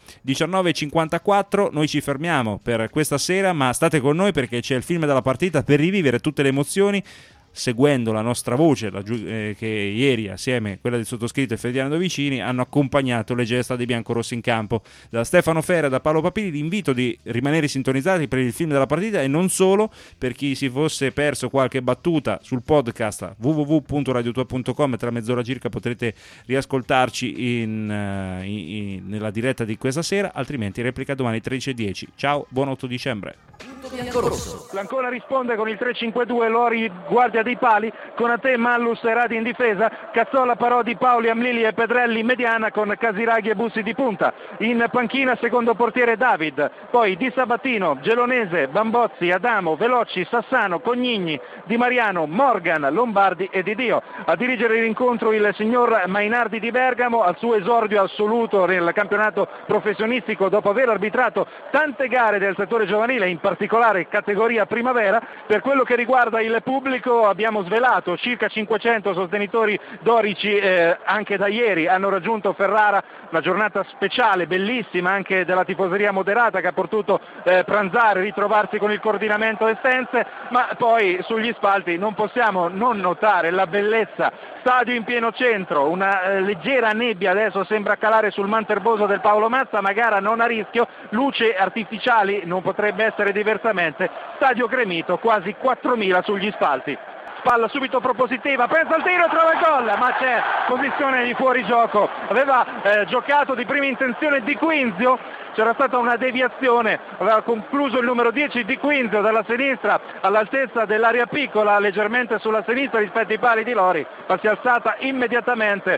19:54, noi ci fermiamo per questa sera, ma state con noi perché c'è il film della partita per rivivere tutte le emozioni, seguendo la nostra voce che ieri, assieme a quella del sottoscritto e Ferdinando Vicini, hanno accompagnato le gesta dei biancorossi in campo. Da Stefano Ferra e da Paolo Papini l'invito di rimanere sintonizzati per il film della partita, e non solo. Per chi si fosse perso qualche battuta, sul podcast www.radiotua.com tra mezz'ora circa potrete riascoltarci nella diretta di questa sera, altrimenti replica domani 13:10. Ciao, buon 8 dicembre.
L'Ancona risponde con il 3-5-2, Lori guardia dei pali, Konate, Mallus e Radi in difesa, Cazzola, Parodi, Paoli, Amlili e Pedrelli in mediana con Casiraghi e Bussi di punta. In panchina secondo portiere David, poi Di Sabatino, Gelonese, Bambozzi, Adamo, Veloci, Sassano, Cognigni, Di Mariano, Morgan, Lombardi e Di Dio. A dirigere l'incontro il signor Mainardi di Bergamo, al suo esordio assoluto nel campionato professionistico dopo aver arbitrato tante gare del settore giovanile, in particolare categoria primavera. Per quello che riguarda il pubblico, abbiamo svelato circa 500 sostenitori dorici, anche da ieri hanno raggiunto Ferrara, una giornata speciale, bellissima, anche della tifoseria moderata che ha potuto pranzare, ritrovarsi con il coordinamento Estense, ma poi sugli spalti non possiamo non notare la bellezza. Stadio in pieno centro, una leggera nebbia adesso sembra calare sul Manterboso del Paolo Mazza, ma gara non a rischio, luci artificiali, non potrebbe essere diversamente. Stadio gremito, quasi 4.000 sugli spalti. Palla subito propositiva, pensa al tiro e trova il gol, ma c'è posizione di fuorigioco. Aveva giocato di prima intenzione Di Quinzio, c'era stata una deviazione, aveva concluso il numero 10 Di Quinzio dalla sinistra all'altezza dell'area piccola, leggermente sulla sinistra rispetto ai pali di Lori, ma si è alzata immediatamente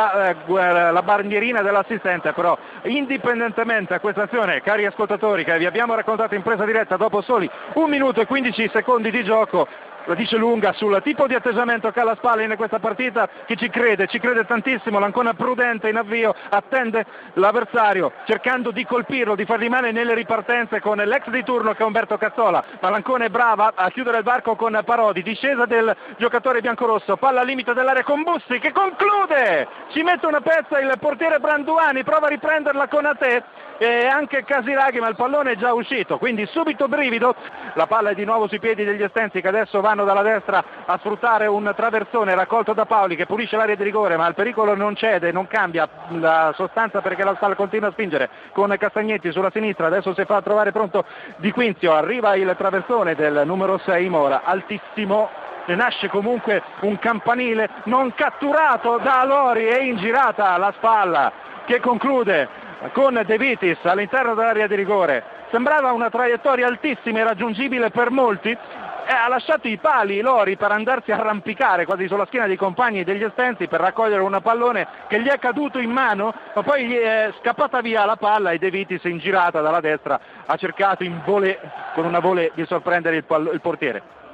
la bandierina dell'assistente. Però indipendentemente da questa azione, cari ascoltatori, che vi abbiamo raccontato in presa diretta dopo soli 1 minuto e 15 secondi di gioco, la dice lunga sul tipo di atteggiamento che ha la Spalla in questa partita, che ci crede tantissimo. L'Ancona prudente in avvio, attende l'avversario cercando di colpirlo, di far rimanere nelle ripartenze con l'ex di turno che è Umberto Cazzola, ma l'Ancona è brava a chiudere il varco con Parodi, discesa del giocatore biancorosso, palla al limite dell'area con Bussi che conclude, ci mette una pezza il portiere Branduani, prova a riprenderla con Ate e anche Casiraghi, ma il pallone è già uscito, quindi subito brivido. La palla è di nuovo sui piedi degli Estensi, che adesso vanno dalla destra a sfruttare un traversone raccolto da Paoli, che pulisce l'area di rigore, ma il pericolo non cede, non cambia la sostanza, perché la Spalla continua a spingere con Castagnetti sulla sinistra. Adesso si fa trovare pronto Di Quinzio, arriva il traversone del numero 6 Mora, altissimo. Ne nasce comunque un campanile non catturato da Lori, e in girata la Spalla che conclude con De Vitis all'interno dell'area di rigore. Sembrava una traiettoria altissima e raggiungibile per molti, ha lasciato i pali Lori per andarsi a arrampicare quasi sulla schiena dei compagni degli Estensi per raccogliere un pallone che gli è caduto in mano, ma poi gli è scappata via la palla e De Vitis, in girata dalla destra, ha cercato con una volée di sorprendere il portiere.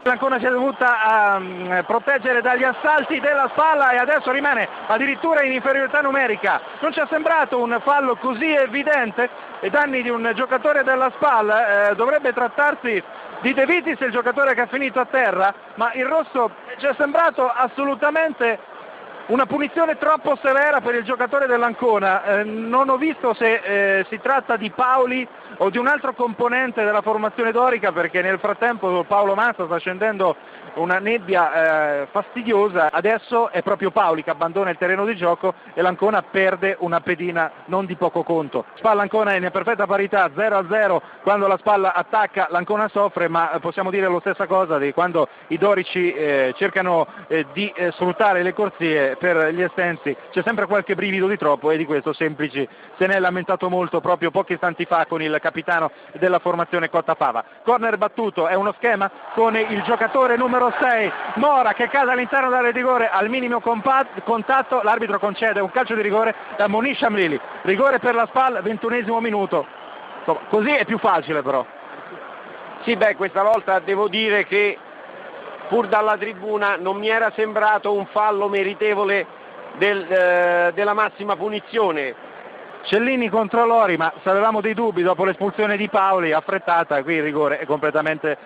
L'Ancona si è dovuta proteggere dagli assalti della Spal e adesso rimane addirittura in inferiorità numerica. Non ci è sembrato un fallo così evidente ai danni di un giocatore della Spal, dovrebbe trattarsi di De Vitis, il giocatore che ha finito a terra, ma il rosso ci è sembrato assolutamente una punizione troppo severa per il giocatore dell'Ancona. Non ho visto se si tratta di Paoli o di un altro componente della formazione dorica, perché nel frattempo Paolo Mazza sta scendendo una nebbia fastidiosa. Adesso è proprio Paoli che abbandona il terreno di gioco e l'Ancona perde una pedina non di poco conto. Spalla Ancona è in perfetta parità, 0-0. Quando la Spalla attacca l'Ancona soffre, ma possiamo dire la stessa cosa di quando i dorici cercano di sfruttare le corsie per gli estensi. C'è sempre qualche brivido di troppo e di questo Semplici se ne è lamentato molto proprio pochi istanti fa con il capitano della formazione Cottafava. Corner battuto, è uno schema con il giocatore numero 6 Mora che cade all'interno dell'area di rigore al minimo contatto, l'arbitro concede un calcio di rigore da Ammonisce Amlili, rigore per la Spal, 21esimo minuto. Insomma, così è più facile però.
Sì, questa volta devo dire che pur dalla tribuna non mi era sembrato un fallo meritevole della massima punizione.
Cellini contro Lori, ma se avevamo dei dubbi dopo l'espulsione di Paoli affrettata, qui il rigore è completamente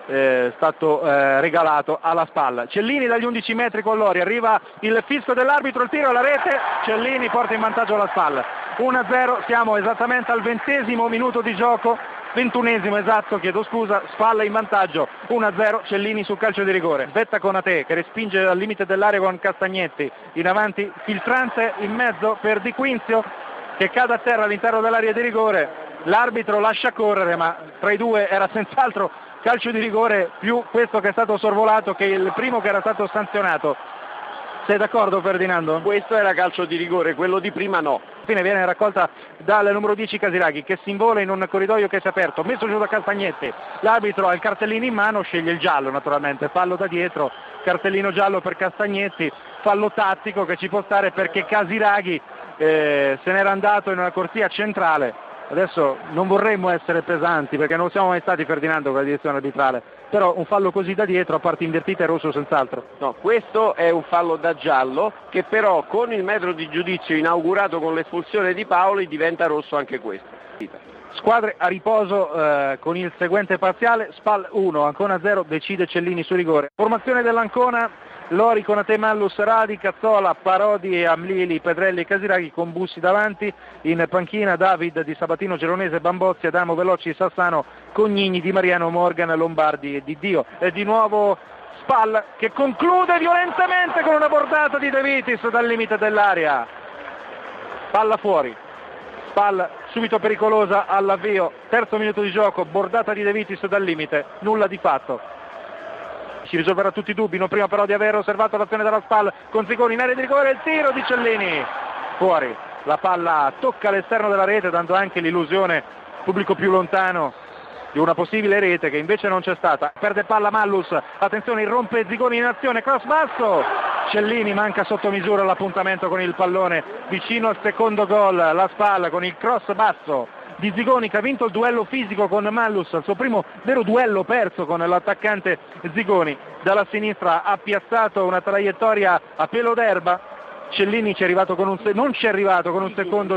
stato regalato alla Spalla. Cellini dagli 11 metri con Lori, arriva il fischio dell'arbitro, il tiro alla rete, Cellini porta in vantaggio la Spalla. 1-0, siamo esattamente al 20esimo minuto di gioco, 21esimo esatto, chiedo scusa, Spalla in vantaggio, 1-0, Cellini sul calcio di rigore. Svetta Konate che respinge dal limite dell'area con Castagnetti, in avanti filtrante in mezzo per Di Quinzio che cade a terra all'interno dell'area di rigore, l'arbitro lascia correre, ma tra i due era senz'altro calcio di rigore più questo che è stato sorvolato che il primo che era stato sanzionato. Sei d'accordo Ferdinando?
Questo era calcio di rigore, quello di prima no.
Infine viene raccolta dal numero 10 Casiraghi che si invola in un corridoio che si è aperto, messo giù da Castagnetti, l'arbitro ha il cartellino in mano, sceglie il giallo naturalmente, fallo da dietro, cartellino giallo per Castagnetti, fallo tattico che ci può stare perché Casiraghi se n'era andato in una corsia centrale. Adesso non vorremmo essere pesanti perché non siamo mai stati Ferdinando con la direzione arbitrale, però un fallo così da dietro a parte invertita è rosso senz'altro.
No, questo è un fallo da giallo che però con il metro di giudizio inaugurato con l'espulsione di Paoli diventa rosso anche questo.
Squadre a riposo con il seguente parziale, Spal 1, Ancona 0, decide Cellini su rigore. Formazione dell'Ancona, Lori, Konate, Mallus, Radi, Cazzola, Parodi, Amlili, Pedrelli e Casiraghi con Bussi davanti, in panchina David, Di Sabatino, Geronese, Bambozzi, Adamo, Veloci, Sassano, Cognini, Di Mariano, Morgan, Lombardi e Di Dio. E di nuovo Spal che conclude violentemente con una bordata di De Vitis dal limite dell'area. Palla fuori. Spal subito pericolosa all'avvio, terzo minuto di gioco, bordata di De Vitis dal limite, nulla di fatto. Si risolverà tutti i dubbi, non prima però di aver osservato l'azione della Spal con Zigoni in area di rigore, il tiro di Cellini, fuori, la palla tocca l'esterno della rete dando anche l'illusione pubblico più lontano di una possibile rete che invece non c'è stata. Perde palla Mallus, attenzione, irrompe Zigoni in azione, cross basso, Cellini manca sotto misura l'appuntamento con il pallone vicino al secondo gol, la Spal con il cross basso di Zigoni che ha vinto il duello fisico con Mallus, il suo primo vero duello perso con l'attaccante Zigoni. Dalla sinistra ha piazzato una traiettoria a pelo d'erba, Cellini ci è arrivato non ci è arrivato con un secondo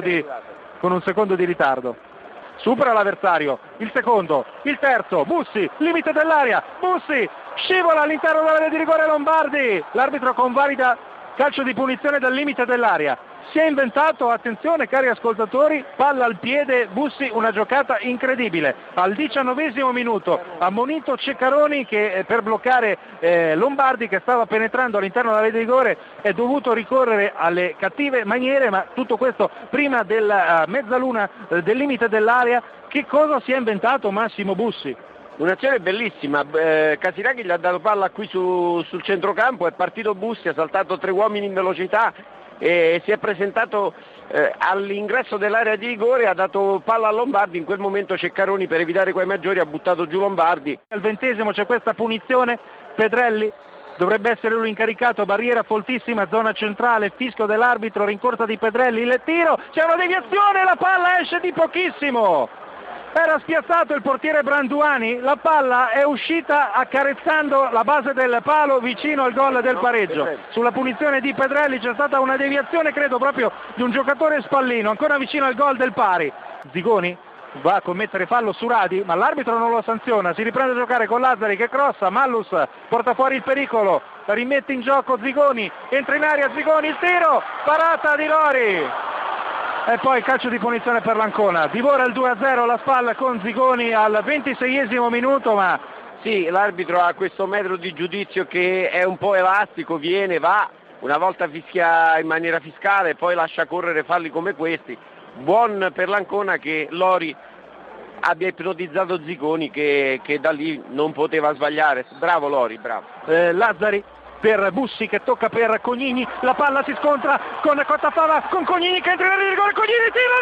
di ritardo. Supera l'avversario, il secondo, il terzo, Bussi, limite dell'area, Bussi, scivola all'interno dell'area di rigore Lombardi, l'arbitro convalida calcio di punizione dal limite dell'area. Si è inventato, attenzione cari ascoltatori, palla al piede Bussi, una giocata incredibile. Al 19esimo minuto ammonito Ceccaroni che per bloccare Lombardi che stava penetrando all'interno dell'area di rigore è dovuto ricorrere alle cattive maniere, ma tutto questo prima della mezzaluna del limite dell'area. Che cosa si è inventato Massimo Bussi?
Un'azione bellissima, Casiraghi gli ha dato palla qui sul centrocampo, è partito Bussi, ha saltato 3 uomini in velocità e si è presentato all'ingresso dell'area di rigore, ha dato palla a Lombardi, in quel momento Ceccaroni per evitare quei maggiori ha buttato giù Lombardi.
Al 20esimo c'è questa punizione, Pedrelli dovrebbe essere lui incaricato, barriera foltissima, zona centrale, fischio dell'arbitro, rincorsa di Pedrelli, il tiro, c'è una deviazione, la palla esce di pochissimo. era spiazzato il portiere Branduani, la palla è uscita accarezzando la base del palo vicino al gol del pareggio. Sulla punizione di Pedrelli c'è stata una deviazione, credo proprio di un giocatore spallino, ancora vicino al gol del pari. Zigoni va a commettere fallo su Radi, ma l'arbitro non lo sanziona, si riprende a giocare con Lazzari che crossa, Mallus porta fuori il pericolo, la rimette in gioco Zigoni, entra in aria Zigoni, il tiro, parata di Lori. E poi calcio di punizione per l'Ancona, divora il 2-0 la spalla con Zigoni al 26esimo minuto, ma
sì, l'arbitro ha questo metro di giudizio che è un po' elastico, viene, va, una volta fischia in maniera fiscale, poi lascia correre falli come questi. Buon per l'Ancona che Lori abbia ipnotizzato Zigoni che da lì non poteva sbagliare. Bravo Lori, bravo.
Lazzari per Bussi che tocca per Cognini, la palla si scontra con Cottafava, con Cognini che entra in area di rigore, Cognini tira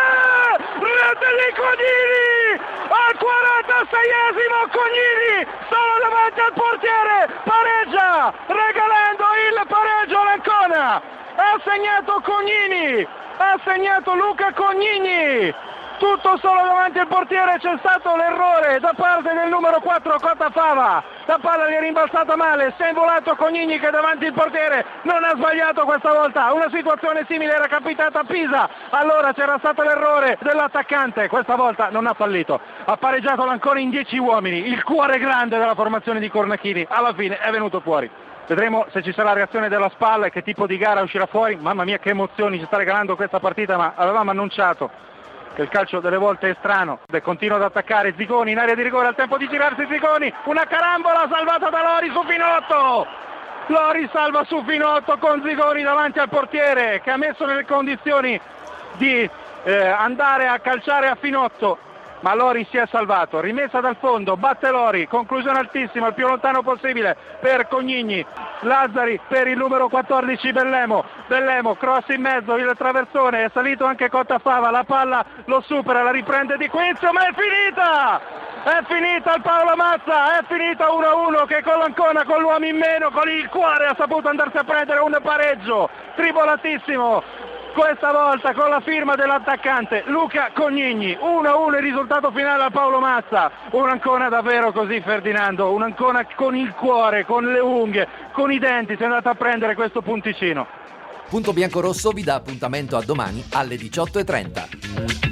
rete di Cognini al 46esimo, Cognini solo davanti al portiere, pareggia regalando il pareggio all'Ancona, ha segnato Cognini, ha segnato Luca Cognini, tutto solo davanti al portiere, c'è stato l'errore da parte del numero 4 Cottafava, la palla gli è rimbalzata male, si è involato Cognini che davanti al portiere non ha sbagliato questa volta, una situazione simile era capitata a Pisa, allora c'era stato l'errore dell'attaccante, questa volta non ha fallito, ha pareggiato l'Ancona in 10 uomini, il cuore grande della formazione di Cornacchini, alla fine è venuto fuori. Vedremo se ci sarà reazione della spalla e che tipo di gara uscirà fuori, mamma mia che emozioni ci sta regalando questa partita, ma avevamo annunciato che il calcio delle volte è strano. Continua ad attaccare Zigoni in area di rigore, al tempo di girarsi Zigoni, una carambola salvata da Lori su Finotto, Lori salva su Finotto con Zigoni davanti al portiere che ha messo nelle condizioni di andare a calciare a Finotto, ma Lori si è salvato, rimessa dal fondo, batte Lori, conclusione altissima, il più lontano possibile per Cognini, Lazzari per il numero 14 Bellemo, cross in mezzo, il traversone, è salito anche Cottafava, la palla lo supera, la riprende Di Quinzio, ma è finita il Paolo Mazza, è finita 1-1 che con l'Ancona, con l'uomo in meno, con il cuore ha saputo andarsi a prendere un pareggio, tribolatissimo. Questa volta con la firma dell'attaccante Luca Cognini, 1-1 il risultato finale al Paolo Mazza, un'Ancona davvero così Ferdinando, un'Ancona con il cuore, con le unghie, con i denti, si è andata a prendere questo punticino.
Punto Biancorosso vi dà appuntamento a domani alle 18:30.